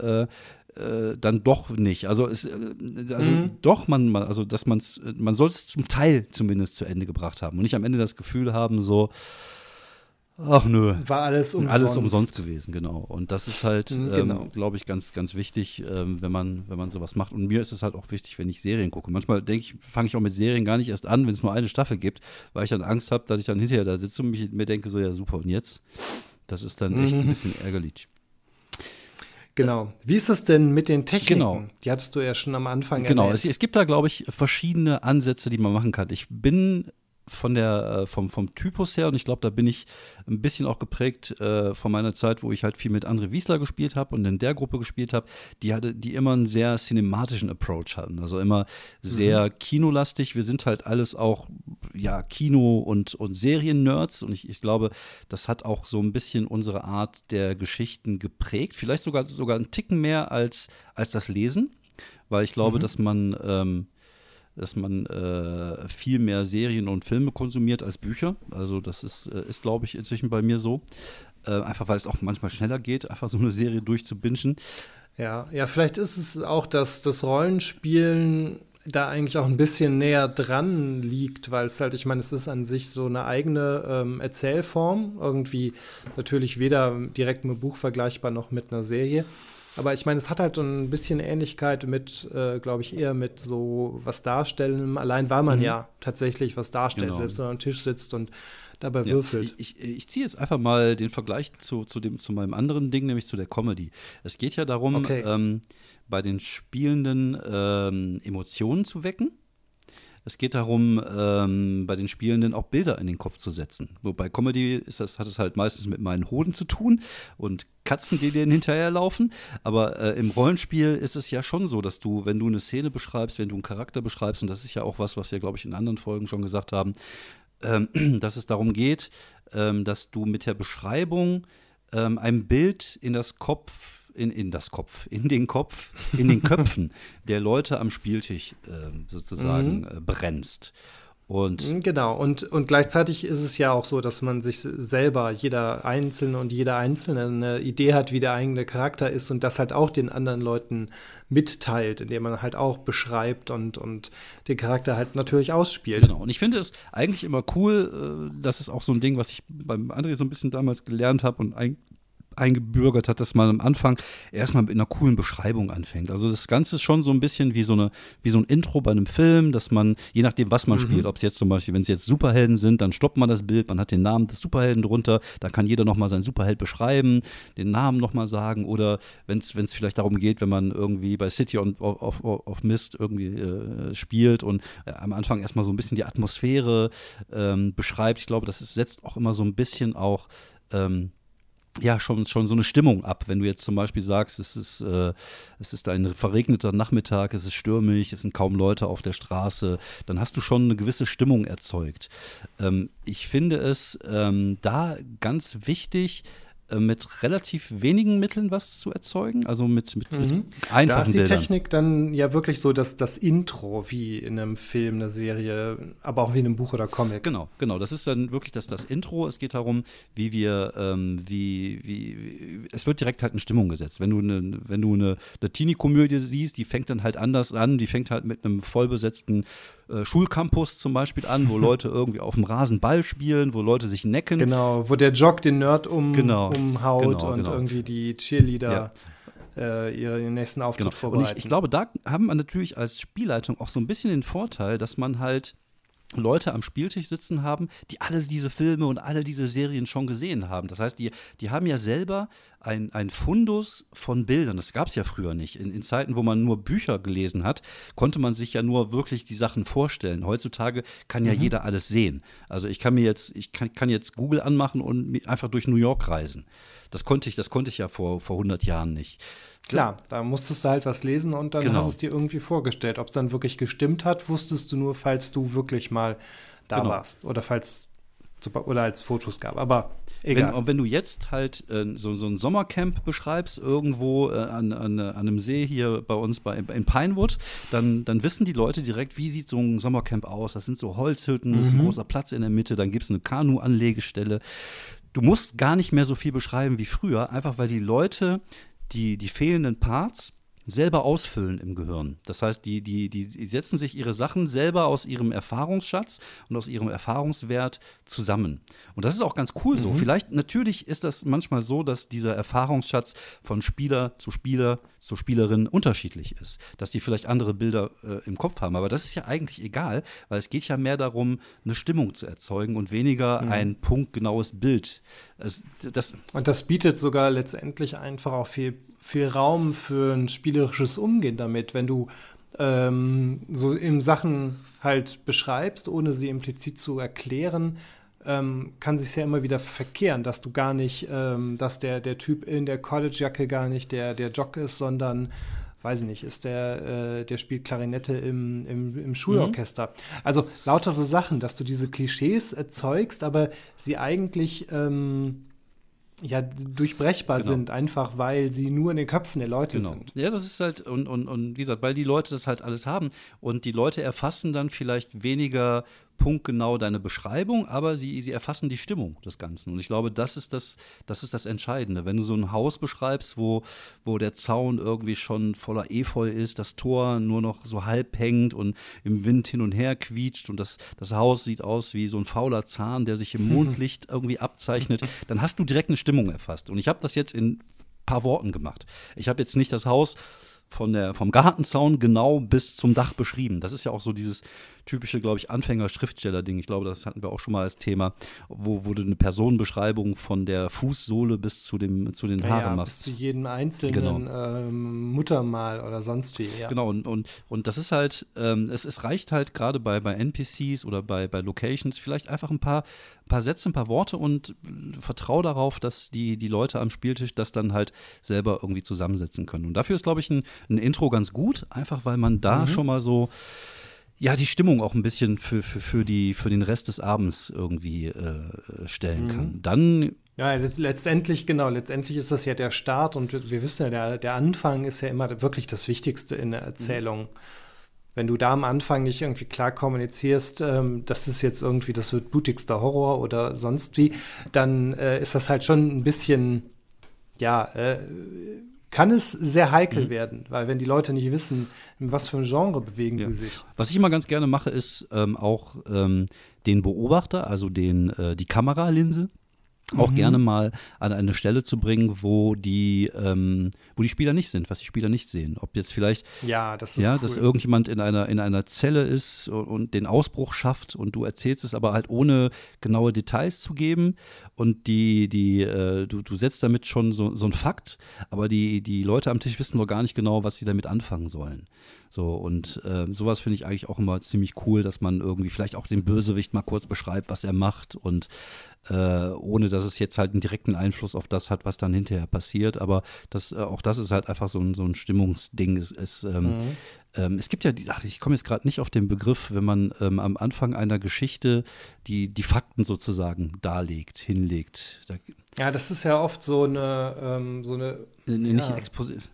doch nicht. Also doch, man soll es zum Teil zumindest zu Ende gebracht haben und nicht am Ende das Gefühl haben, so, ach nö. War alles umsonst. Alles umsonst gewesen, genau. Und das ist halt, glaube ich, ganz, ganz wichtig, wenn man sowas macht. Und mir ist es halt auch wichtig, wenn ich Serien gucke. Manchmal fange ich auch mit Serien gar nicht erst an, wenn es nur eine Staffel gibt, weil ich dann Angst habe, dass ich dann hinterher da sitze und mir denke, so, ja super, und jetzt? Das ist dann echt ein bisschen ärgerlich. Genau. Wie ist es denn mit den Techniken? Genau. Die hattest du ja schon am Anfang Genau, erwähnt. es gibt da, glaube ich, verschiedene Ansätze, die man machen kann. Ich bin vom Typus her, und ich glaube, da bin ich ein bisschen auch geprägt von meiner Zeit, wo ich halt viel mit André Wiesler gespielt habe und in der Gruppe gespielt habe, die immer einen sehr cinematischen Approach hatten, also immer sehr kinolastig. Wir sind halt alles auch Kino- und Serien-Nerds und ich glaube, das hat auch so ein bisschen unsere Art der Geschichten geprägt, vielleicht sogar einen Ticken mehr als das Lesen, weil ich glaube, dass man viel mehr Serien und Filme konsumiert als Bücher. Also das ist glaube ich, inzwischen bei mir so. Einfach, weil es auch manchmal schneller geht, einfach so eine Serie durchzubingen. Ja, vielleicht ist es auch, dass das Rollenspielen da eigentlich auch ein bisschen näher dran liegt, weil es halt, ich meine, es ist an sich so eine eigene Erzählform. Irgendwie natürlich weder direkt mit einem Buch vergleichbar noch mit einer Serie. Aber ich meine, es hat halt so ein bisschen Ähnlichkeit mit, glaube ich, eher mit so was Darstellen. Allein weil man ja tatsächlich was darstellt, Genau. Selbst wenn man am Tisch sitzt und dabei würfelt. Ich ziehe jetzt einfach mal den Vergleich zu meinem anderen Ding, nämlich zu der Comedy. Es geht ja darum, bei den Spielenden Emotionen zu wecken. Es geht darum, bei den Spielenden auch Bilder in den Kopf zu setzen. Wobei Comedy hat es halt meistens mit meinen Hoden zu tun und Katzen, die denen hinterherlaufen. Aber im Rollenspiel ist es ja schon so, dass du, wenn du eine Szene beschreibst, wenn du einen Charakter beschreibst, und das ist ja auch was wir, glaube ich, in anderen Folgen schon gesagt haben, dass es darum geht, dass du mit der Beschreibung ein Bild in den Köpfen der Leute am Spieltisch sozusagen brennst. Und genau, und gleichzeitig ist es ja auch so, dass man sich selber, jeder Einzelne eine Idee hat, wie der eigene Charakter ist und das halt auch den anderen Leuten mitteilt, indem man halt auch beschreibt und den Charakter halt natürlich ausspielt. Genau, und ich finde es eigentlich immer cool, das ist auch so ein Ding, was ich beim André so ein bisschen damals gelernt habe und eingebürgert hat, dass man am Anfang erstmal mit einer coolen Beschreibung anfängt. Also das Ganze ist schon so ein bisschen wie so ein Intro bei einem Film, dass man, je nachdem, was man spielt, ob es jetzt zum Beispiel, wenn es jetzt Superhelden sind, dann stoppt man das Bild, man hat den Namen des Superhelden drunter, da kann jeder nochmal seinen Superheld beschreiben, den Namen nochmal sagen, oder wenn es vielleicht darum geht, wenn man irgendwie bei City of Mist irgendwie spielt und am Anfang erstmal so ein bisschen die Atmosphäre beschreibt. Ich glaube, setzt auch immer so ein bisschen auch ja, schon so eine Stimmung ab. Wenn du jetzt zum Beispiel sagst, es ist ein verregneter Nachmittag, es ist stürmisch, es sind kaum Leute auf der Straße, dann hast du schon eine gewisse Stimmung erzeugt. Ich finde es da ganz wichtig, mit relativ wenigen Mitteln was zu erzeugen, also mit einfachen Da ist die Bildern. Technik dann ja wirklich so, dass das Intro wie in einem Film, einer Serie, aber auch wie in einem Buch oder Comic. Genau. Das ist dann wirklich das Intro. Es geht darum, wie wir, es wird direkt halt in Stimmung gesetzt. Wenn du eine Teenie-Komödie siehst, die fängt dann halt anders an. Die fängt halt mit einem vollbesetzten Schulcampus zum Beispiel an, wo Leute irgendwie auf dem Rasen Ball spielen, wo Leute sich necken. Genau, wo der Jock den Nerd umhaut Genau. und irgendwie die Cheerleader ihren nächsten Auftritt vorbereiten. Und ich glaube, da haben wir natürlich als Spielleitung auch so ein bisschen den Vorteil, dass man halt Leute am Spieltisch sitzen haben, die alle diese Filme und alle diese Serien schon gesehen haben. Das heißt, die haben ja selber ein Fundus von Bildern. Das gab es ja früher nicht. In Zeiten, wo man nur Bücher gelesen hat, konnte man sich ja nur wirklich die Sachen vorstellen. Heutzutage kann ja jeder alles sehen. Also ich kann jetzt Google anmachen und einfach durch New York reisen. Das konnte ich ja vor 100 Jahren nicht. Klar, da musstest du halt was lesen und dann hast du es dir irgendwie vorgestellt. Ob es dann wirklich gestimmt hat, wusstest du nur, falls du wirklich mal da warst oder als Fotos gab. Aber egal. Wenn du jetzt halt so ein Sommercamp beschreibst, irgendwo an einem See hier bei uns in Pinewood, dann wissen die Leute direkt, wie sieht so ein Sommercamp aus. Das sind so Holzhütten, das ist ein großer Platz in der Mitte, dann gibt es eine Kanu-Anlegestelle. Du musst gar nicht mehr so viel beschreiben wie früher, einfach weil die Leute die fehlenden Parts selber ausfüllen im Gehirn. Das heißt, die setzen sich ihre Sachen selber aus ihrem Erfahrungsschatz und aus ihrem Erfahrungswert zusammen. Und das ist auch ganz cool so. Natürlich ist das manchmal so, dass dieser Erfahrungsschatz von Spieler zu Spielerin unterschiedlich ist. Dass die vielleicht andere Bilder im Kopf haben. Aber das ist ja eigentlich egal, weil es geht ja mehr darum, eine Stimmung zu erzeugen und weniger ein punktgenaues Bild. Und das bietet sogar letztendlich einfach auch viel Raum für ein spielerisches Umgehen damit, wenn du so in Sachen halt beschreibst, ohne sie implizit zu erklären, kann sich ja immer wieder verkehren, dass du gar nicht, dass der Typ in der Collegejacke gar nicht der Jock ist, sondern weiß ich nicht, der spielt Klarinette im Schulorchester. Also lauter so Sachen, dass du diese Klischees erzeugst, aber sie eigentlich durchbrechbar sind, einfach weil sie nur in den Köpfen der Leute sind. Ja, das ist halt, und wie gesagt, weil die Leute das halt alles haben und die Leute erfassen dann vielleicht weniger punktgenau deine Beschreibung, aber sie erfassen die Stimmung des Ganzen. Und ich glaube, das ist das Entscheidende. Wenn du so ein Haus beschreibst, wo der Zaun irgendwie schon voller Efeu ist, das Tor nur noch so halb hängt und im Wind hin und her quietscht und das Haus sieht aus wie so ein fauler Zahn, der sich im Mondlicht irgendwie abzeichnet, dann hast du direkt eine Stimmung erfasst. Und ich habe das jetzt in ein paar Worten gemacht. Ich habe jetzt nicht das Haus vom Gartenzaun genau bis zum Dach beschrieben. Das ist ja auch so dieses typische, glaube ich, Anfänger-Schriftsteller-Ding. Ich glaube, das hatten wir auch schon mal als Thema, wo du eine Personenbeschreibung von der Fußsohle bis zu den Haaren machst. Bis zu jedem einzelnen Muttermal oder sonst wie. Ja. Genau, und das ist halt, es reicht halt gerade bei NPCs oder bei Locations vielleicht einfach ein paar Sätze, ein paar Worte und vertraue darauf, dass die Leute am Spieltisch das dann halt selber irgendwie zusammensetzen können. Und dafür ist, glaube ich, ein Intro ganz gut, einfach weil man da schon mal so die Stimmung auch ein bisschen für den Rest des Abends irgendwie stellen kann. Dann ja, letztendlich ist das ja der Start und wir wissen ja, der Anfang ist ja immer wirklich das Wichtigste in der Erzählung. Wenn du da am Anfang nicht irgendwie klar kommunizierst, das ist jetzt irgendwie, das wird blutigster Horror oder sonst wie, dann ist das halt schon ein bisschen, kann es sehr heikel werden, weil wenn die Leute nicht wissen, in was für ein Genre bewegen sie sich. Was ich immer ganz gerne mache, ist auch den Beobachter, also die Kameralinse, auch gerne mal an eine Stelle zu bringen, wo die Spieler nicht sind, was die Spieler nicht sehen. Ob jetzt vielleicht, das ist cool. dass irgendjemand in einer Zelle ist und den Ausbruch schafft und du erzählst es aber halt ohne genaue Details zu geben und du setzt damit schon so ein Fakt, aber die Leute am Tisch wissen noch gar nicht genau, was sie damit anfangen sollen. So, und sowas finde ich eigentlich auch immer ziemlich cool, dass man irgendwie vielleicht auch den Bösewicht mal kurz beschreibt, was er macht und ohne dass dass es jetzt halt einen direkten Einfluss auf das hat, was dann hinterher passiert. Aber auch das ist halt einfach so ein Stimmungsding. Es gibt ja, ich komme jetzt gerade nicht auf den Begriff, wenn man am Anfang einer Geschichte die Fakten sozusagen hinlegt. Ja, das ist ja oft so eine nicht Exposition.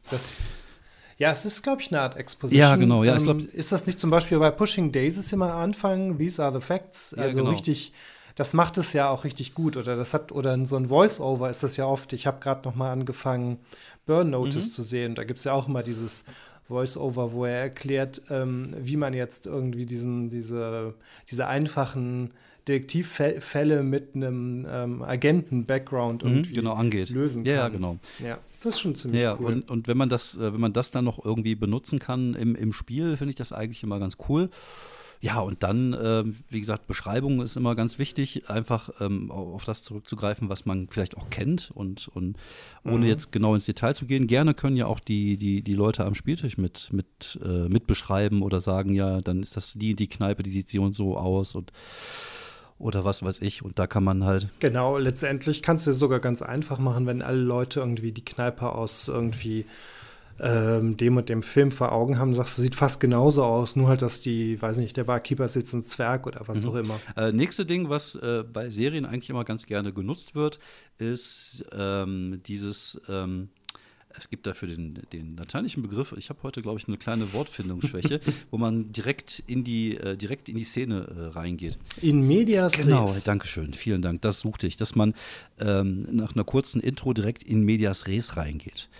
Ja, es ist, glaube ich, eine Art Exposition. Ja, genau. Ja, ist das nicht zum Beispiel bei Pushing Daisies immer am Anfang, These are the facts? Ja, also genau. Richtig, das macht es ja auch richtig gut. Oder so ein Voice-Over ist das ja oft. Ich habe gerade noch mal angefangen, Burn Notice zu sehen. Da gibt es ja auch immer dieses Voice-Over, wo er erklärt, wie man jetzt irgendwie diese einfachen Detektivfälle mit einem Agenten-Background irgendwie angeht. lösen kann. Ja, genau. Ja, das ist schon ziemlich cool. Und wenn man das dann noch irgendwie benutzen kann im Spiel, finde ich das eigentlich immer ganz cool. Ja, und dann, wie gesagt, Beschreibung ist immer ganz wichtig, einfach auf das zurückzugreifen, was man vielleicht auch kennt und ohne jetzt genau ins Detail zu gehen. Gerne können ja auch die Leute am Spieltisch mit beschreiben oder sagen, ja, dann ist das die Kneipe, die sieht so und so aus oder was weiß ich. Und da kann man halt. Genau, letztendlich kannst du es sogar ganz einfach machen, wenn alle Leute irgendwie die Kneipe aus irgendwie dem und dem Film vor Augen haben, sagst du, sieht fast genauso aus, nur halt, dass weiß nicht, der Barkeeper ist jetzt ein Zwerg oder was auch immer. Nächste Ding, was bei Serien eigentlich immer ganz gerne genutzt wird, ist dieses es gibt dafür den lateinischen Begriff, ich habe heute, glaube ich, eine kleine wortfindungsschwäche, wo man direkt in die Szene reingeht. In medias res. Genau, dankeschön, vielen Dank, das suchte ich, dass man nach einer kurzen Intro direkt in medias res reingeht.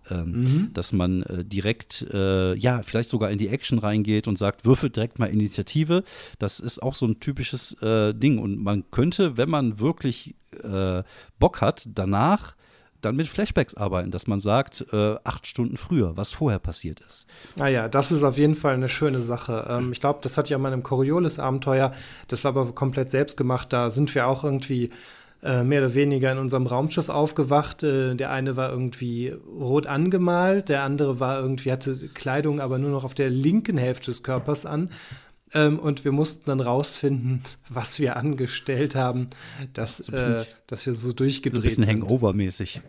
Dass man direkt, vielleicht sogar in die Action reingeht und sagt, würfelt direkt mal Initiative. Das ist auch so ein typisches Ding. Und man könnte, wenn man wirklich Bock hat, danach dann mit Flashbacks arbeiten, dass man sagt, 8 Stunden früher, was vorher passiert ist. Naja, das ist auf jeden Fall eine schöne Sache. Ich glaube, das hat ja mal im Coriolis-Abenteuer, das war aber komplett selbst gemacht, da sind wir auch irgendwie mehr oder weniger in unserem Raumschiff aufgewacht. Der eine war irgendwie rot angemalt, der andere hatte Kleidung, aber nur noch auf der linken Hälfte des Körpers an. Und wir mussten dann rausfinden, was wir angestellt haben, dass wir so durchgedreht sind. Ein bisschen Hangover-mäßig.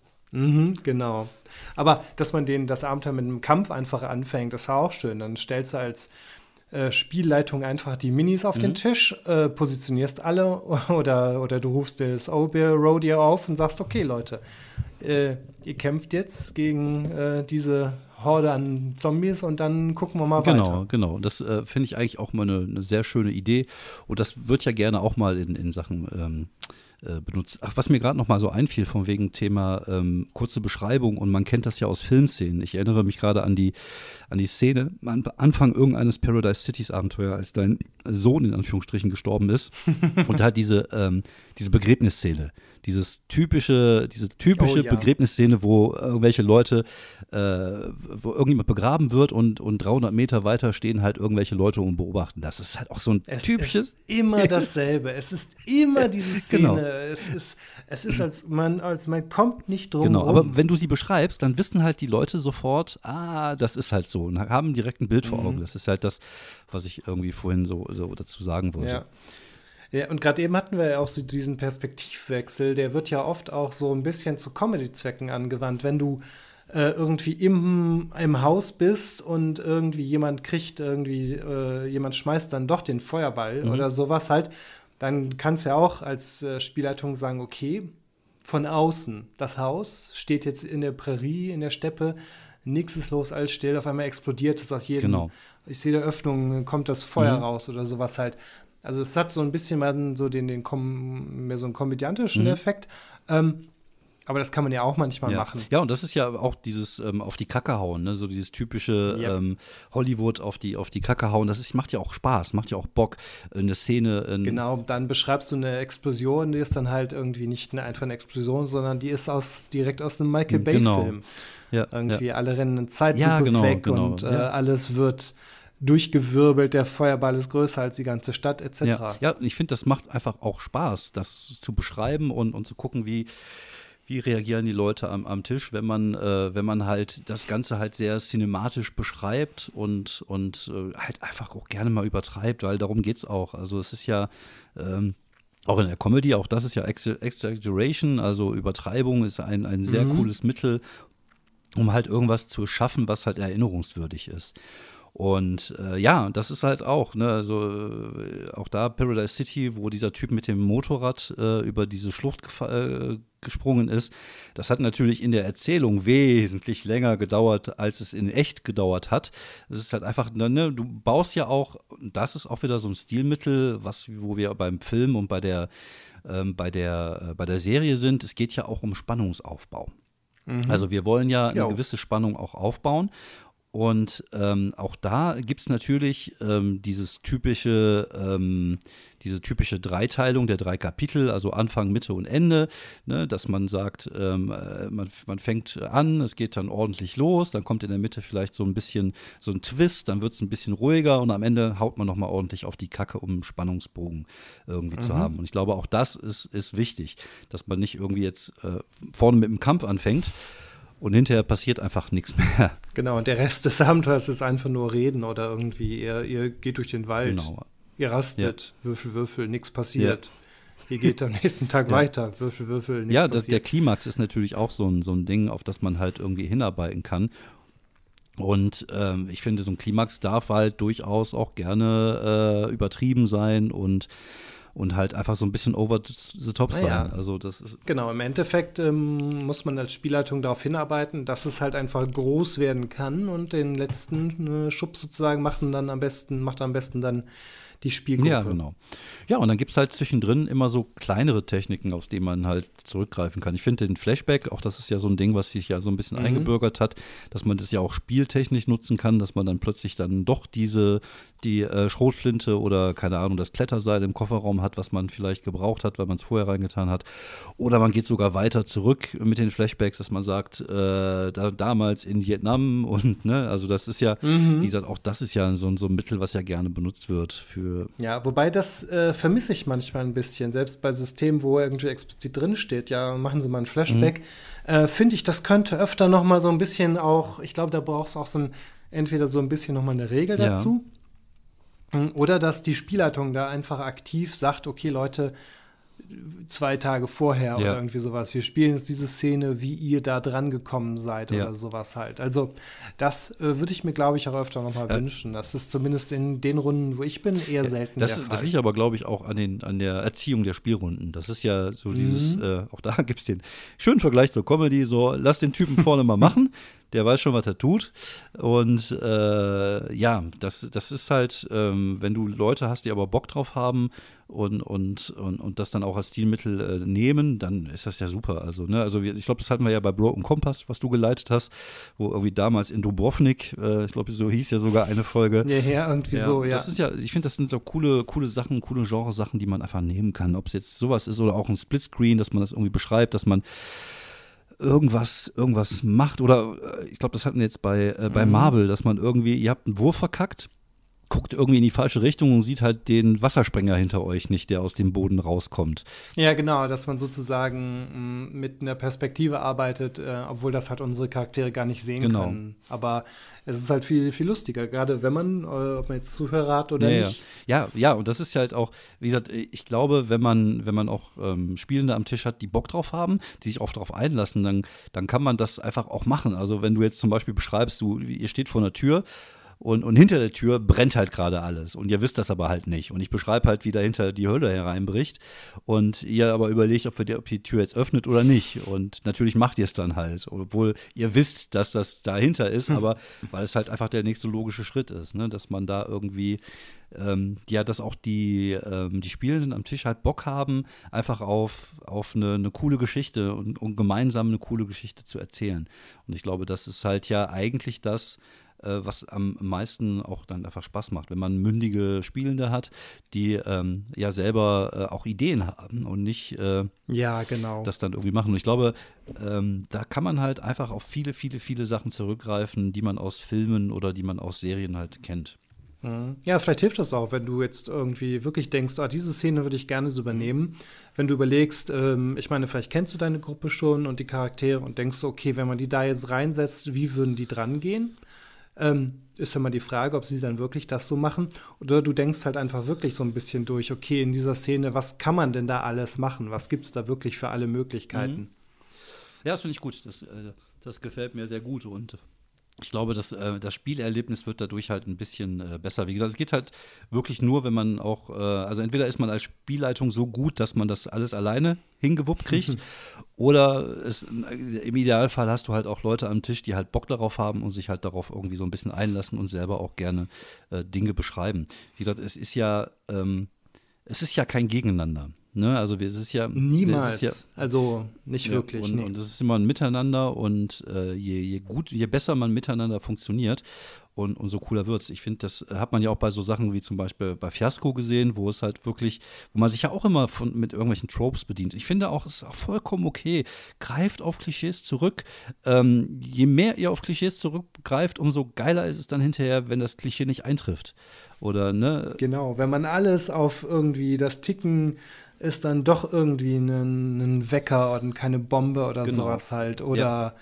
Genau. Aber dass man das Abenteuer mit einem Kampf einfach anfängt, das war auch schön. Dann stellst du als Spielleitung einfach die Minis auf den Tisch, positionierst alle oder du rufst das Obeah-Rodeo auf und sagst, okay, Leute, ihr kämpft jetzt gegen diese Horde an Zombies und dann gucken wir mal weiter. Genau. Das finde ich eigentlich auch mal eine sehr schöne Idee und das wird ja gerne auch mal in Sachen benutzt. Ach, was mir gerade noch mal so einfiel von wegen Thema kurze Beschreibung und man kennt das ja aus Filmszenen. Ich erinnere mich gerade an die Szene am Anfang irgendeines Paradise Cities Abenteuer, als dein Sohn in Anführungsstrichen gestorben ist und da hat diese Begräbnisszene, diese typische Begräbnisszene, wo irgendwelche Leute, wo irgendjemand begraben wird und 300 Meter weiter stehen halt irgendwelche Leute und beobachten. Das ist halt auch so ein typisches. Es ist immer dasselbe. Es ist immer diese Szene. Genau. Es ist, als man kommt nicht drum Genau, rum. aber wenn du sie beschreibst, dann wissen halt die Leute sofort, das ist halt so und haben direkt ein Bild vor Augen. Das ist halt das, was ich irgendwie vorhin so dazu sagen wollte. Ja. Ja, und gerade eben hatten wir ja auch so diesen Perspektivwechsel, der wird ja oft auch so ein bisschen zu Comedy-Zwecken angewandt, wenn du irgendwie im Haus bist und irgendwie jemand schmeißt dann doch den Feuerball oder sowas halt, dann kannst du ja auch als Spielleitung sagen, okay, von außen, das Haus steht jetzt in der Prärie, in der Steppe, nichts ist los, alles still, auf einmal explodiert es aus jedem, ich sehe der Öffnung, kommt das Feuer raus oder sowas halt. Also es hat so ein bisschen mal so mehr so einen komödiantischen Effekt. Aber das kann man ja auch manchmal machen. Ja, und das ist ja auch dieses auf die Kacke hauen, ne? So dieses typische Hollywood auf die Kacke hauen. Macht ja auch Spaß, macht ja auch Bock, eine Szene. Genau, dann beschreibst du eine Explosion, die ist dann halt irgendwie nicht einfach eine Explosion, sondern die ist direkt aus einem Michael Bay-Film. Ja, irgendwie alle rennen in Zeitlupe weg und alles wird durchgewirbelt, der Feuerball ist größer als die ganze Stadt, etc. Ja, ich finde, das macht einfach auch Spaß, das zu beschreiben und zu gucken, wie reagieren die Leute am Tisch, wenn man halt das Ganze halt sehr cinematisch beschreibt und halt einfach auch gerne mal übertreibt, weil darum geht's auch. Also es ist ja Auch in der Comedy, auch das ist ja Exaggeration, also Übertreibung ist ein sehr cooles Mittel, um halt irgendwas zu schaffen, was halt erinnerungswürdig ist. Und ja, das ist halt auch, ne, also auch da Paradise City, wo dieser Typ mit dem Motorrad über diese Schlucht gesprungen ist, das hat natürlich in der Erzählung wesentlich länger gedauert, als es in echt gedauert hat. Es ist halt einfach, ne, du baust ja auch, das ist auch wieder so ein Stilmittel, wo wir beim Film und bei der Serie sind, es geht ja auch um Spannungsaufbau. Also wir wollen ja eine gewisse Spannung auch aufbauen. Und auch da gibt es natürlich diese typische Dreiteilung der 3 Kapitel, also Anfang, Mitte und Ende, ne, dass man sagt, man fängt an, es geht dann ordentlich los, dann kommt in der Mitte vielleicht so ein bisschen so ein Twist, dann wird es ein bisschen ruhiger und am Ende haut man nochmal ordentlich auf die Kacke, um einen Spannungsbogen irgendwie zu haben. Und ich glaube, auch das ist wichtig, dass man nicht irgendwie jetzt vorne mit dem Kampf anfängt, und hinterher passiert einfach nichts mehr. Genau, und der Rest des Abenteuers ist einfach nur reden oder irgendwie, ihr geht durch den Wald, ihr rastet, Würfel, Würfel, nichts passiert. Ihr geht am nächsten Tag weiter, Würfel, Würfel, nichts passiert. Ja, der Klimax ist natürlich auch so ein Ding, auf das man halt irgendwie hinarbeiten kann. Und ich finde, so ein Klimax darf halt durchaus auch gerne übertrieben sein und halt einfach so ein bisschen over the top sein. Ja. Also das ist genau, im Endeffekt muss man als Spielleitung darauf hinarbeiten, dass es halt einfach groß werden kann und den letzten Schub sozusagen macht am besten dann die Spielgruppe. Ja, genau. Ja, und dann gibt es halt zwischendrin immer so kleinere Techniken, auf die man halt zurückgreifen kann. Ich finde den Flashback, auch das ist ja so ein Ding, was sich ja so ein bisschen eingebürgert hat, dass man das ja auch spieltechnisch nutzen kann, dass man dann plötzlich dann doch die Schrotflinte oder, keine Ahnung, das Kletterseil im Kofferraum hat, was man vielleicht gebraucht hat, weil man es vorher reingetan hat. Oder man geht sogar weiter zurück mit den Flashbacks, dass man sagt, damals in Vietnam und, ne, also das ist ja, wie gesagt, auch das ist ja so ein Mittel, was ja gerne benutzt wird für. Ja, wobei das vermisse ich manchmal ein bisschen, selbst bei Systemen, wo irgendwie explizit drin steht, ja, machen Sie mal ein Flashback, finde ich, das könnte öfter noch mal so ein bisschen auch, ich glaube, da brauchst du auch entweder so ein bisschen noch mal eine Regel dazu, oder dass die Spielleitung da einfach aktiv sagt, okay, Leute, 2 Tage vorher oder irgendwie sowas. Wir spielen jetzt diese Szene, wie ihr da dran gekommen seid oder sowas halt. Also das würde ich mir, glaube ich, auch öfter noch mal wünschen. Das ist zumindest in den Runden, wo ich bin, eher selten der Fall. Das liegt aber, glaube ich, auch an der Erziehung der Spielrunden. Das ist ja so dieses, auch da gibt es den schönen Vergleich zur Comedy, so lass den Typen vorne mal machen. Der weiß schon, was er tut. Und ja, das ist halt, wenn du Leute hast, die aber Bock drauf haben und das dann auch als Stilmittel nehmen, dann ist das ja super. Also, ne, ich glaube, das hatten wir ja bei Broken Compass, was du geleitet hast, wo irgendwie damals in Dubrovnik, ich glaube, so hieß ja sogar eine Folge. Ja, irgendwie so, ja. Das ist ja, ich finde, das sind so coole Sachen, coole Genresachen, die man einfach nehmen kann. Ob es jetzt sowas ist oder auch ein Splitscreen, dass man das irgendwie beschreibt, dass man irgendwas macht, oder ich glaube, das hatten wir jetzt bei Marvel, dass man irgendwie, ihr habt einen Wurf verkackt, guckt irgendwie in die falsche Richtung und sieht halt den Wassersprenger hinter euch nicht, der aus dem Boden rauskommt. Ja, genau, dass man sozusagen mit einer Perspektive arbeitet, obwohl das halt unsere Charaktere gar nicht sehen können. Aber es ist halt viel, viel lustiger, gerade wenn man, ob man jetzt Zuhörer hat oder nicht. Ja, und das ist halt auch, wie gesagt, ich glaube, wenn man auch Spielende am Tisch hat, die Bock drauf haben, die sich auch darauf einlassen, dann kann man das einfach auch machen. Also wenn du jetzt zum Beispiel beschreibst, ihr steht vor einer Tür, und hinter der Tür brennt halt gerade alles. Und ihr wisst das aber halt nicht. Und ich beschreibe halt, wie dahinter die Hölle hereinbricht. Und ihr aber überlegt, ob die Tür jetzt öffnet oder nicht. Und natürlich macht ihr es dann halt. Obwohl ihr wisst, dass das dahinter ist, aber weil es halt einfach der nächste logische Schritt ist. Ne? Dass man da irgendwie, dass auch die Spielenden am Tisch halt Bock haben, einfach auf eine coole Geschichte und gemeinsam eine coole Geschichte zu erzählen. Und ich glaube, das ist halt ja eigentlich das, was am meisten auch dann einfach Spaß macht, wenn man mündige Spielende hat, die selber auch Ideen haben und nicht das dann irgendwie machen. Und ich glaube, da kann man halt einfach auf viele, viele, viele Sachen zurückgreifen, die man aus Filmen oder die man aus Serien halt kennt. Ja, vielleicht hilft das auch, wenn du jetzt irgendwie wirklich denkst, diese Szene würde ich gerne so übernehmen. Wenn du überlegst, ich meine, vielleicht kennst du deine Gruppe schon und die Charaktere und denkst, okay, wenn man die da jetzt reinsetzt, wie würden die dran gehen? ist ja mal die Frage, ob sie dann wirklich das so machen. Oder du denkst halt einfach wirklich so ein bisschen durch, okay, in dieser Szene, was kann man denn da alles machen? Was gibt es da wirklich für alle Möglichkeiten? Ja, das finde ich gut. Das gefällt mir sehr gut. Und ich glaube, das Spielerlebnis wird dadurch halt ein bisschen besser. Wie gesagt, es geht halt wirklich nur, wenn man auch, also entweder ist man als Spielleitung so gut, dass man das alles alleine hingewuppt kriegt, oder im Idealfall hast du halt auch Leute am Tisch, die halt Bock darauf haben und sich halt darauf irgendwie so ein bisschen einlassen und selber auch gerne Dinge beschreiben. Wie gesagt, es ist ja kein Gegeneinander. Ne? Also es ist ja niemals. Also nicht wirklich. Und es ist immer ein Miteinander und je besser man miteinander funktioniert und umso cooler wird's. Ich finde, das hat man ja auch bei so Sachen wie zum Beispiel bei Fiasco gesehen, wo man sich ja auch immer mit irgendwelchen Tropes bedient. Ich finde auch, es ist auch vollkommen okay. Greift auf Klischees zurück. Je mehr ihr auf Klischees zurückgreift, umso geiler ist es dann hinterher, wenn das Klischee nicht eintrifft. Oder, ne? Genau, wenn man alles auf irgendwie das Ticken ist dann doch irgendwie ein Wecker und keine Bombe oder sowas halt. Oder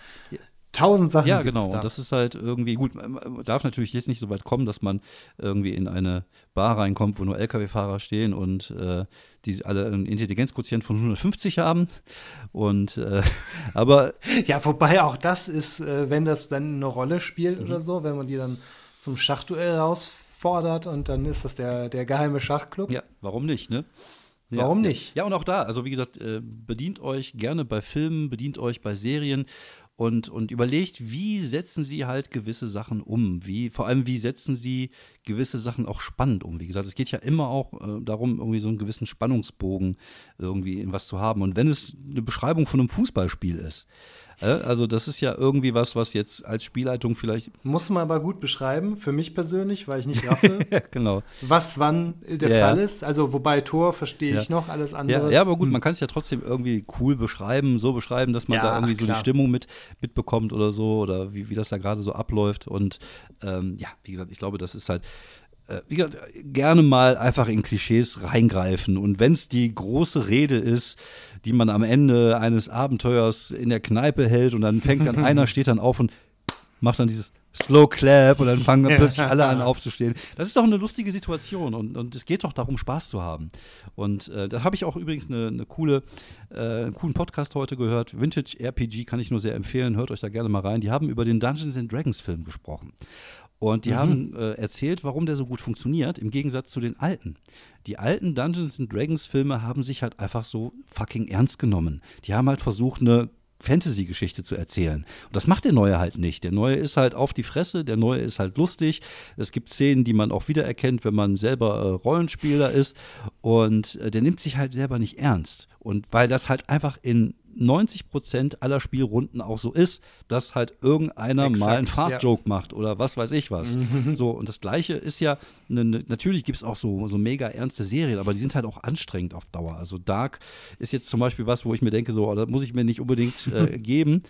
1000 Sachen. Ja, genau. Und das ist halt irgendwie gut. Man darf natürlich jetzt nicht so weit kommen, dass man irgendwie in eine Bar reinkommt, wo nur LKW-Fahrer stehen und die alle einen Intelligenzquotient von 150 haben. Und aber ja, wobei auch das ist, wenn das dann eine Rolle spielt oder so, wenn man die dann zum Schachduell rausfordert und dann ist das der geheime Schachclub. Ja, warum nicht, ne? Warum nicht? Ja, und auch da, also wie gesagt, bedient euch gerne bei Filmen, bedient euch bei Serien und überlegt, wie setzen sie halt gewisse Sachen um? Vor allem, wie setzen sie gewisse Sachen auch spannend um? Wie gesagt, es geht ja immer auch darum, irgendwie so einen gewissen Spannungsbogen irgendwie in was zu haben. Und wenn es eine Beschreibung von einem Fußballspiel ist, also das ist ja irgendwie was jetzt als Spielleitung vielleicht muss man aber gut beschreiben, für mich persönlich, weil ich nicht raffe, genau. was wann der Fall ist. Also wobei Tor verstehe ich noch, alles andere. Ja, aber gut, man kann es ja trotzdem irgendwie cool beschreiben, so beschreiben, dass man da irgendwie so die Stimmung mitbekommt oder so, oder wie das da gerade so abläuft. Und wie gesagt, ich glaube, das ist halt wie gesagt, gerne mal einfach in Klischees reingreifen. Und wenn es die große Rede ist, die man am Ende eines Abenteuers in der Kneipe hält und dann einer steht dann auf und macht dann dieses Slow Clap und dann fangen dann plötzlich alle an aufzustehen. Das ist doch eine lustige Situation und es geht doch darum, Spaß zu haben. Und da habe ich auch übrigens einen coolen Podcast heute gehört. Vintage RPG kann ich nur sehr empfehlen. Hört euch da gerne mal rein. Die haben über den Dungeons & Dragons Film gesprochen. Und die haben erzählt, warum der so gut funktioniert, im Gegensatz zu den alten. Die alten Dungeons & Dragons Filme haben sich halt einfach so fucking ernst genommen. Die haben halt versucht, eine Fantasy-Geschichte zu erzählen. Und das macht der Neue halt nicht. Der Neue ist halt auf die Fresse, der Neue ist halt lustig. Es gibt Szenen, die man auch wiedererkennt, wenn man selber Rollenspieler ist. Und der nimmt sich halt selber nicht ernst. Und weil das halt einfach in 90% aller Spielrunden auch so ist, dass halt irgendeiner mal einen Fart-Joke macht oder was weiß ich was. So, und das Gleiche ist ja, natürlich gibt es auch so mega ernste Serien, aber die sind halt auch anstrengend auf Dauer. Also Dark ist jetzt zum Beispiel was, wo ich mir denke, so, das muss ich mir nicht unbedingt geben.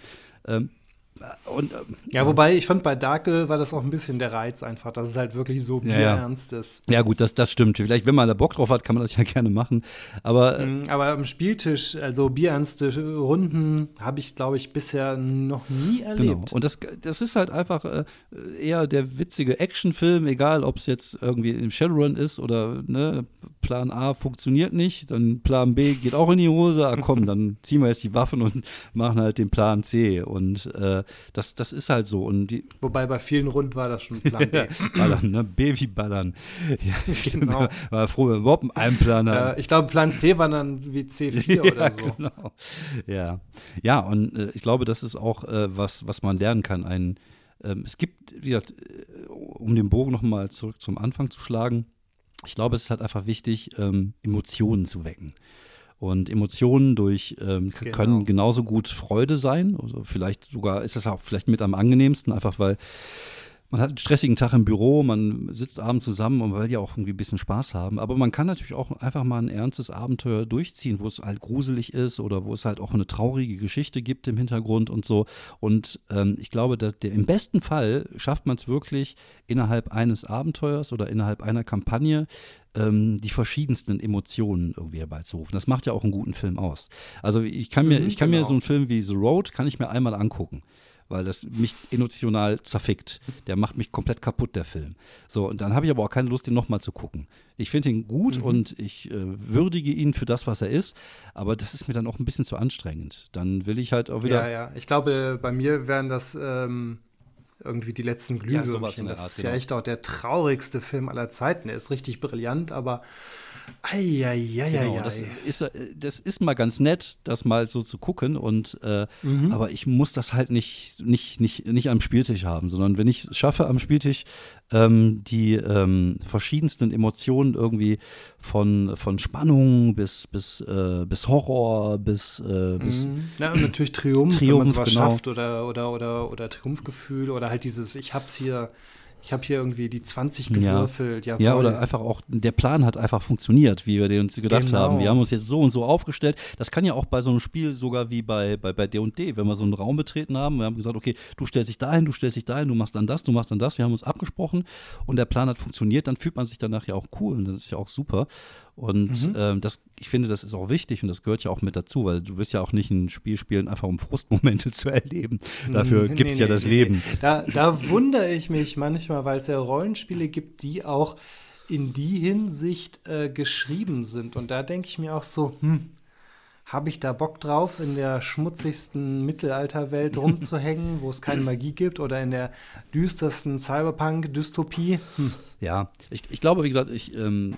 Wobei ich fand, bei Dark war das auch ein bisschen der Reiz einfach, dass es halt wirklich so bierernst ist. Ja gut, das stimmt. Vielleicht, wenn man da Bock drauf hat, kann man das ja gerne machen. Aber am Spieltisch, also bierernste Runden, habe ich, glaube ich, bisher noch nie erlebt. Genau. Und das ist halt einfach eher der witzige Actionfilm, egal ob es jetzt irgendwie im Shadowrun ist oder ne, Plan A funktioniert nicht, dann Plan B geht auch in die Hose. Komm, dann ziehen wir jetzt die Waffen und machen halt den Plan C. Und das ist halt so. Wobei bei vielen Runden war das schon Plan B. Ballern, ne? B wie Ballern. Ja, stimmt. Genau. War froh, wenn wir überhaupt einen Plan haben. Ich glaube, Plan C war dann wie C4 oder so. Genau. Ja, und ich glaube, das ist auch was man lernen kann. Es gibt, wie gesagt, um den Bogen nochmal zurück zum Anfang zu schlagen, ich glaube, es ist halt einfach wichtig, Emotionen zu wecken. Und Emotionen können genauso gut Freude sein. Also vielleicht sogar ist das auch vielleicht mit am angenehmsten, einfach weil man hat einen stressigen Tag im Büro, man sitzt abends zusammen und will ja auch irgendwie ein bisschen Spaß haben. Aber man kann natürlich auch einfach mal ein ernstes Abenteuer durchziehen, wo es halt gruselig ist oder wo es halt auch eine traurige Geschichte gibt im Hintergrund und so. Und ich glaube, im besten Fall schafft man es wirklich innerhalb eines Abenteuers oder innerhalb einer Kampagne, die verschiedensten Emotionen irgendwie herbeizurufen. Das macht ja auch einen guten Film aus. Also ich kann mir so einen Film wie The Road kann ich mir einmal angucken. weil das mich emotional zerfickt. Der macht mich komplett kaputt, der Film. So, und dann habe ich aber auch keine Lust, den nochmal zu gucken. Ich finde ihn gut und ich würdige ihn für das, was er ist, aber das ist mir dann auch ein bisschen zu anstrengend. Dann will ich halt auch wieder. Ja. Ich glaube, bei mir wären das irgendwie die letzten Glühwürmchen. Ja, das ist genau. ja echt auch der traurigste Film aller Zeiten. Er ist richtig brillant, aber Genau, das ist mal ganz nett, das mal so zu gucken aber ich muss das halt nicht am Spieltisch haben, sondern wenn ich es schaffe, am Spieltisch die verschiedensten Emotionen irgendwie von Spannung bis Horror bis ja, und natürlich Triumph, wenn man sowas schafft oder Triumphgefühl oder halt dieses, ich habe hier irgendwie die 20 gewürfelt. Ja, oder einfach auch, der Plan hat einfach funktioniert, wie wir den uns gedacht haben. Wir haben uns jetzt so und so aufgestellt. Das kann ja auch bei so einem Spiel sogar wie bei D&D, wenn wir so einen Raum betreten haben. Wir haben gesagt, okay, du stellst dich dahin, du machst dann das, du machst dann das. Wir haben uns abgesprochen und der Plan hat funktioniert. Dann fühlt man sich danach ja auch cool und das ist ja auch super. Und ich finde, das ist auch wichtig und das gehört ja auch mit dazu, weil du wirst ja auch nicht ein Spiel spielen, einfach um Frustmomente zu erleben. Dafür gibt es ja das Leben. Da wundere ich mich manchmal, weil es ja Rollenspiele gibt, die auch in die Hinsicht geschrieben sind. Und da denke ich mir auch so, habe ich da Bock drauf, in der schmutzigsten Mittelalterwelt rumzuhängen, wo es keine Magie gibt oder in der düstersten Cyberpunk-Dystopie? Ja, ich glaube, wie gesagt, und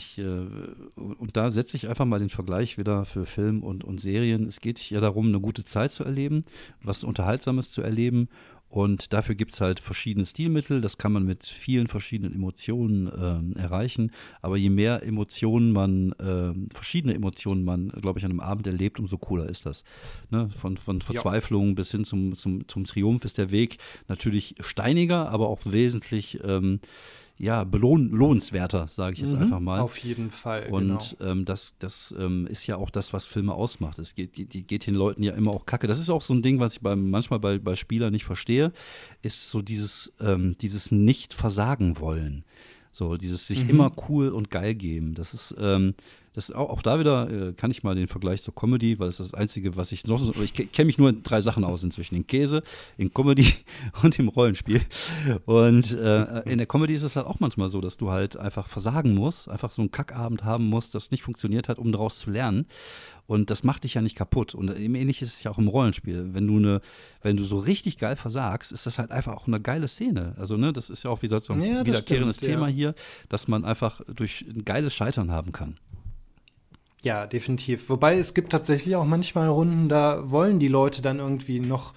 da setze ich einfach mal den Vergleich wieder für Film und Serien. Es geht ja darum, eine gute Zeit zu erleben, was Unterhaltsames zu erleben. Und dafür gibt es halt verschiedene Stilmittel. Das kann man mit vielen verschiedenen Emotionen erreichen. Aber je mehr verschiedene Emotionen man, glaube ich, an einem Abend erlebt, umso cooler ist das. Ne? Von Verzweiflung bis hin zum Triumph ist der Weg natürlich steiniger, aber auch wesentlich lohnenswerter, sage ich jetzt einfach mal. Auf jeden Fall. Und das ist ja auch das, was Filme ausmacht. Es geht den Leuten ja immer auch kacke. Das ist auch so ein Ding, was ich manchmal bei Spielern nicht verstehe, ist so dieses nicht versagen wollen. So dieses sich immer cool und geil geben. Das ist auch da wieder, kann ich mal den Vergleich zur Comedy, weil das ist das Einzige, was ich noch so, ich kenne mich nur in 3 Sachen aus inzwischen, in Käse, in Comedy und im Rollenspiel. Und in der Comedy ist es halt auch manchmal so, dass du halt einfach versagen musst, einfach so einen Kackabend haben musst, das nicht funktioniert hat, um daraus zu lernen. Und das macht dich ja nicht kaputt. Und ähnlich ist es ja auch im Rollenspiel. Wenn du so richtig geil versagst, ist das halt einfach auch eine geile Szene. Also, ne, das ist ja auch wie gesagt so ein wiederkehrendes Thema hier, dass man einfach durch ein geiles Scheitern haben kann. Ja, definitiv. Wobei es gibt tatsächlich auch manchmal Runden, da wollen die Leute dann irgendwie noch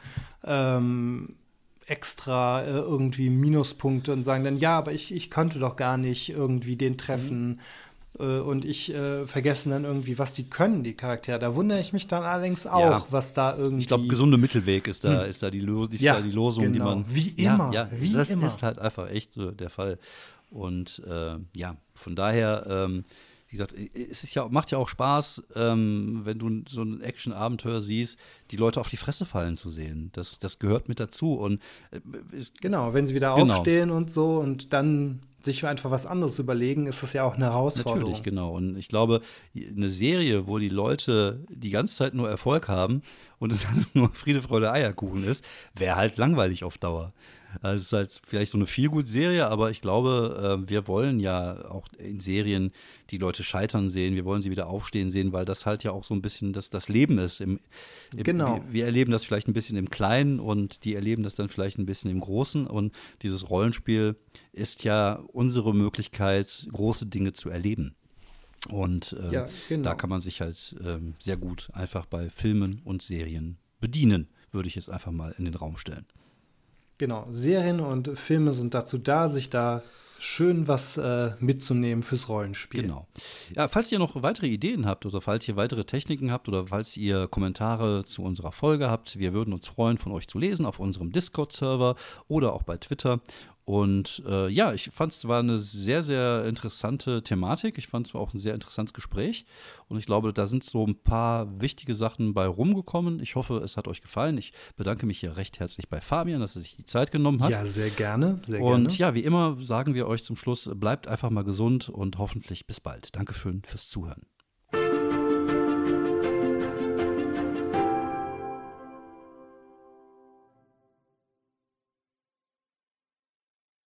extra irgendwie Minuspunkte und sagen dann, ja, aber ich konnte doch gar nicht irgendwie den treffen. Und ich vergessen dann irgendwie, was die können, die Charaktere. Da wundere ich mich dann allerdings auch, was da irgendwie. Ich glaube, gesunde Mittelweg ist da die Losung, genau. die man. Wie immer. Das ist halt einfach echt so der Fall. Und von daher, wie gesagt, macht ja auch Spaß, wenn du so ein Action-Abenteuer siehst, die Leute auf die Fresse fallen zu sehen. Das gehört mit dazu. Und genau, wenn sie wieder aufstehen und so und dann sich einfach was anderes überlegen, ist das ja auch eine Herausforderung. Natürlich, genau. Und ich glaube, eine Serie, wo die Leute die ganze Zeit nur Erfolg haben und es dann nur Friede, Freude, Eierkuchen ist, wäre halt langweilig auf Dauer. Also es ist halt vielleicht so eine Feelgood-Serie, aber ich glaube, wir wollen ja auch in Serien die Leute scheitern sehen, wir wollen sie wieder aufstehen sehen, weil das halt ja auch so ein bisschen das Leben ist. Genau. Wir erleben das vielleicht ein bisschen im Kleinen und die erleben das dann vielleicht ein bisschen im Großen und dieses Rollenspiel ist ja unsere Möglichkeit, große Dinge zu erleben. Und da kann man sich halt sehr gut einfach bei Filmen und Serien bedienen, würde ich jetzt einfach mal in den Raum stellen. Genau, Serien und Filme sind dazu da, sich da schön was mitzunehmen fürs Rollenspiel. Genau. Ja, falls ihr noch weitere Ideen habt oder falls ihr weitere Techniken habt oder falls ihr Kommentare zu unserer Folge habt, wir würden uns freuen, von euch zu lesen auf unserem Discord-Server oder auch bei Twitter. Und ich fand es war eine sehr, sehr interessante Thematik. Ich fand es war auch ein sehr interessantes Gespräch. Und ich glaube, da sind so ein paar wichtige Sachen bei rumgekommen. Ich hoffe, es hat euch gefallen. Ich bedanke mich hier recht herzlich bei Fabian, dass er sich die Zeit genommen hat. Ja, sehr gerne. Und ja, wie immer sagen wir euch zum Schluss, bleibt einfach mal gesund und hoffentlich bis bald. Danke fürs Zuhören.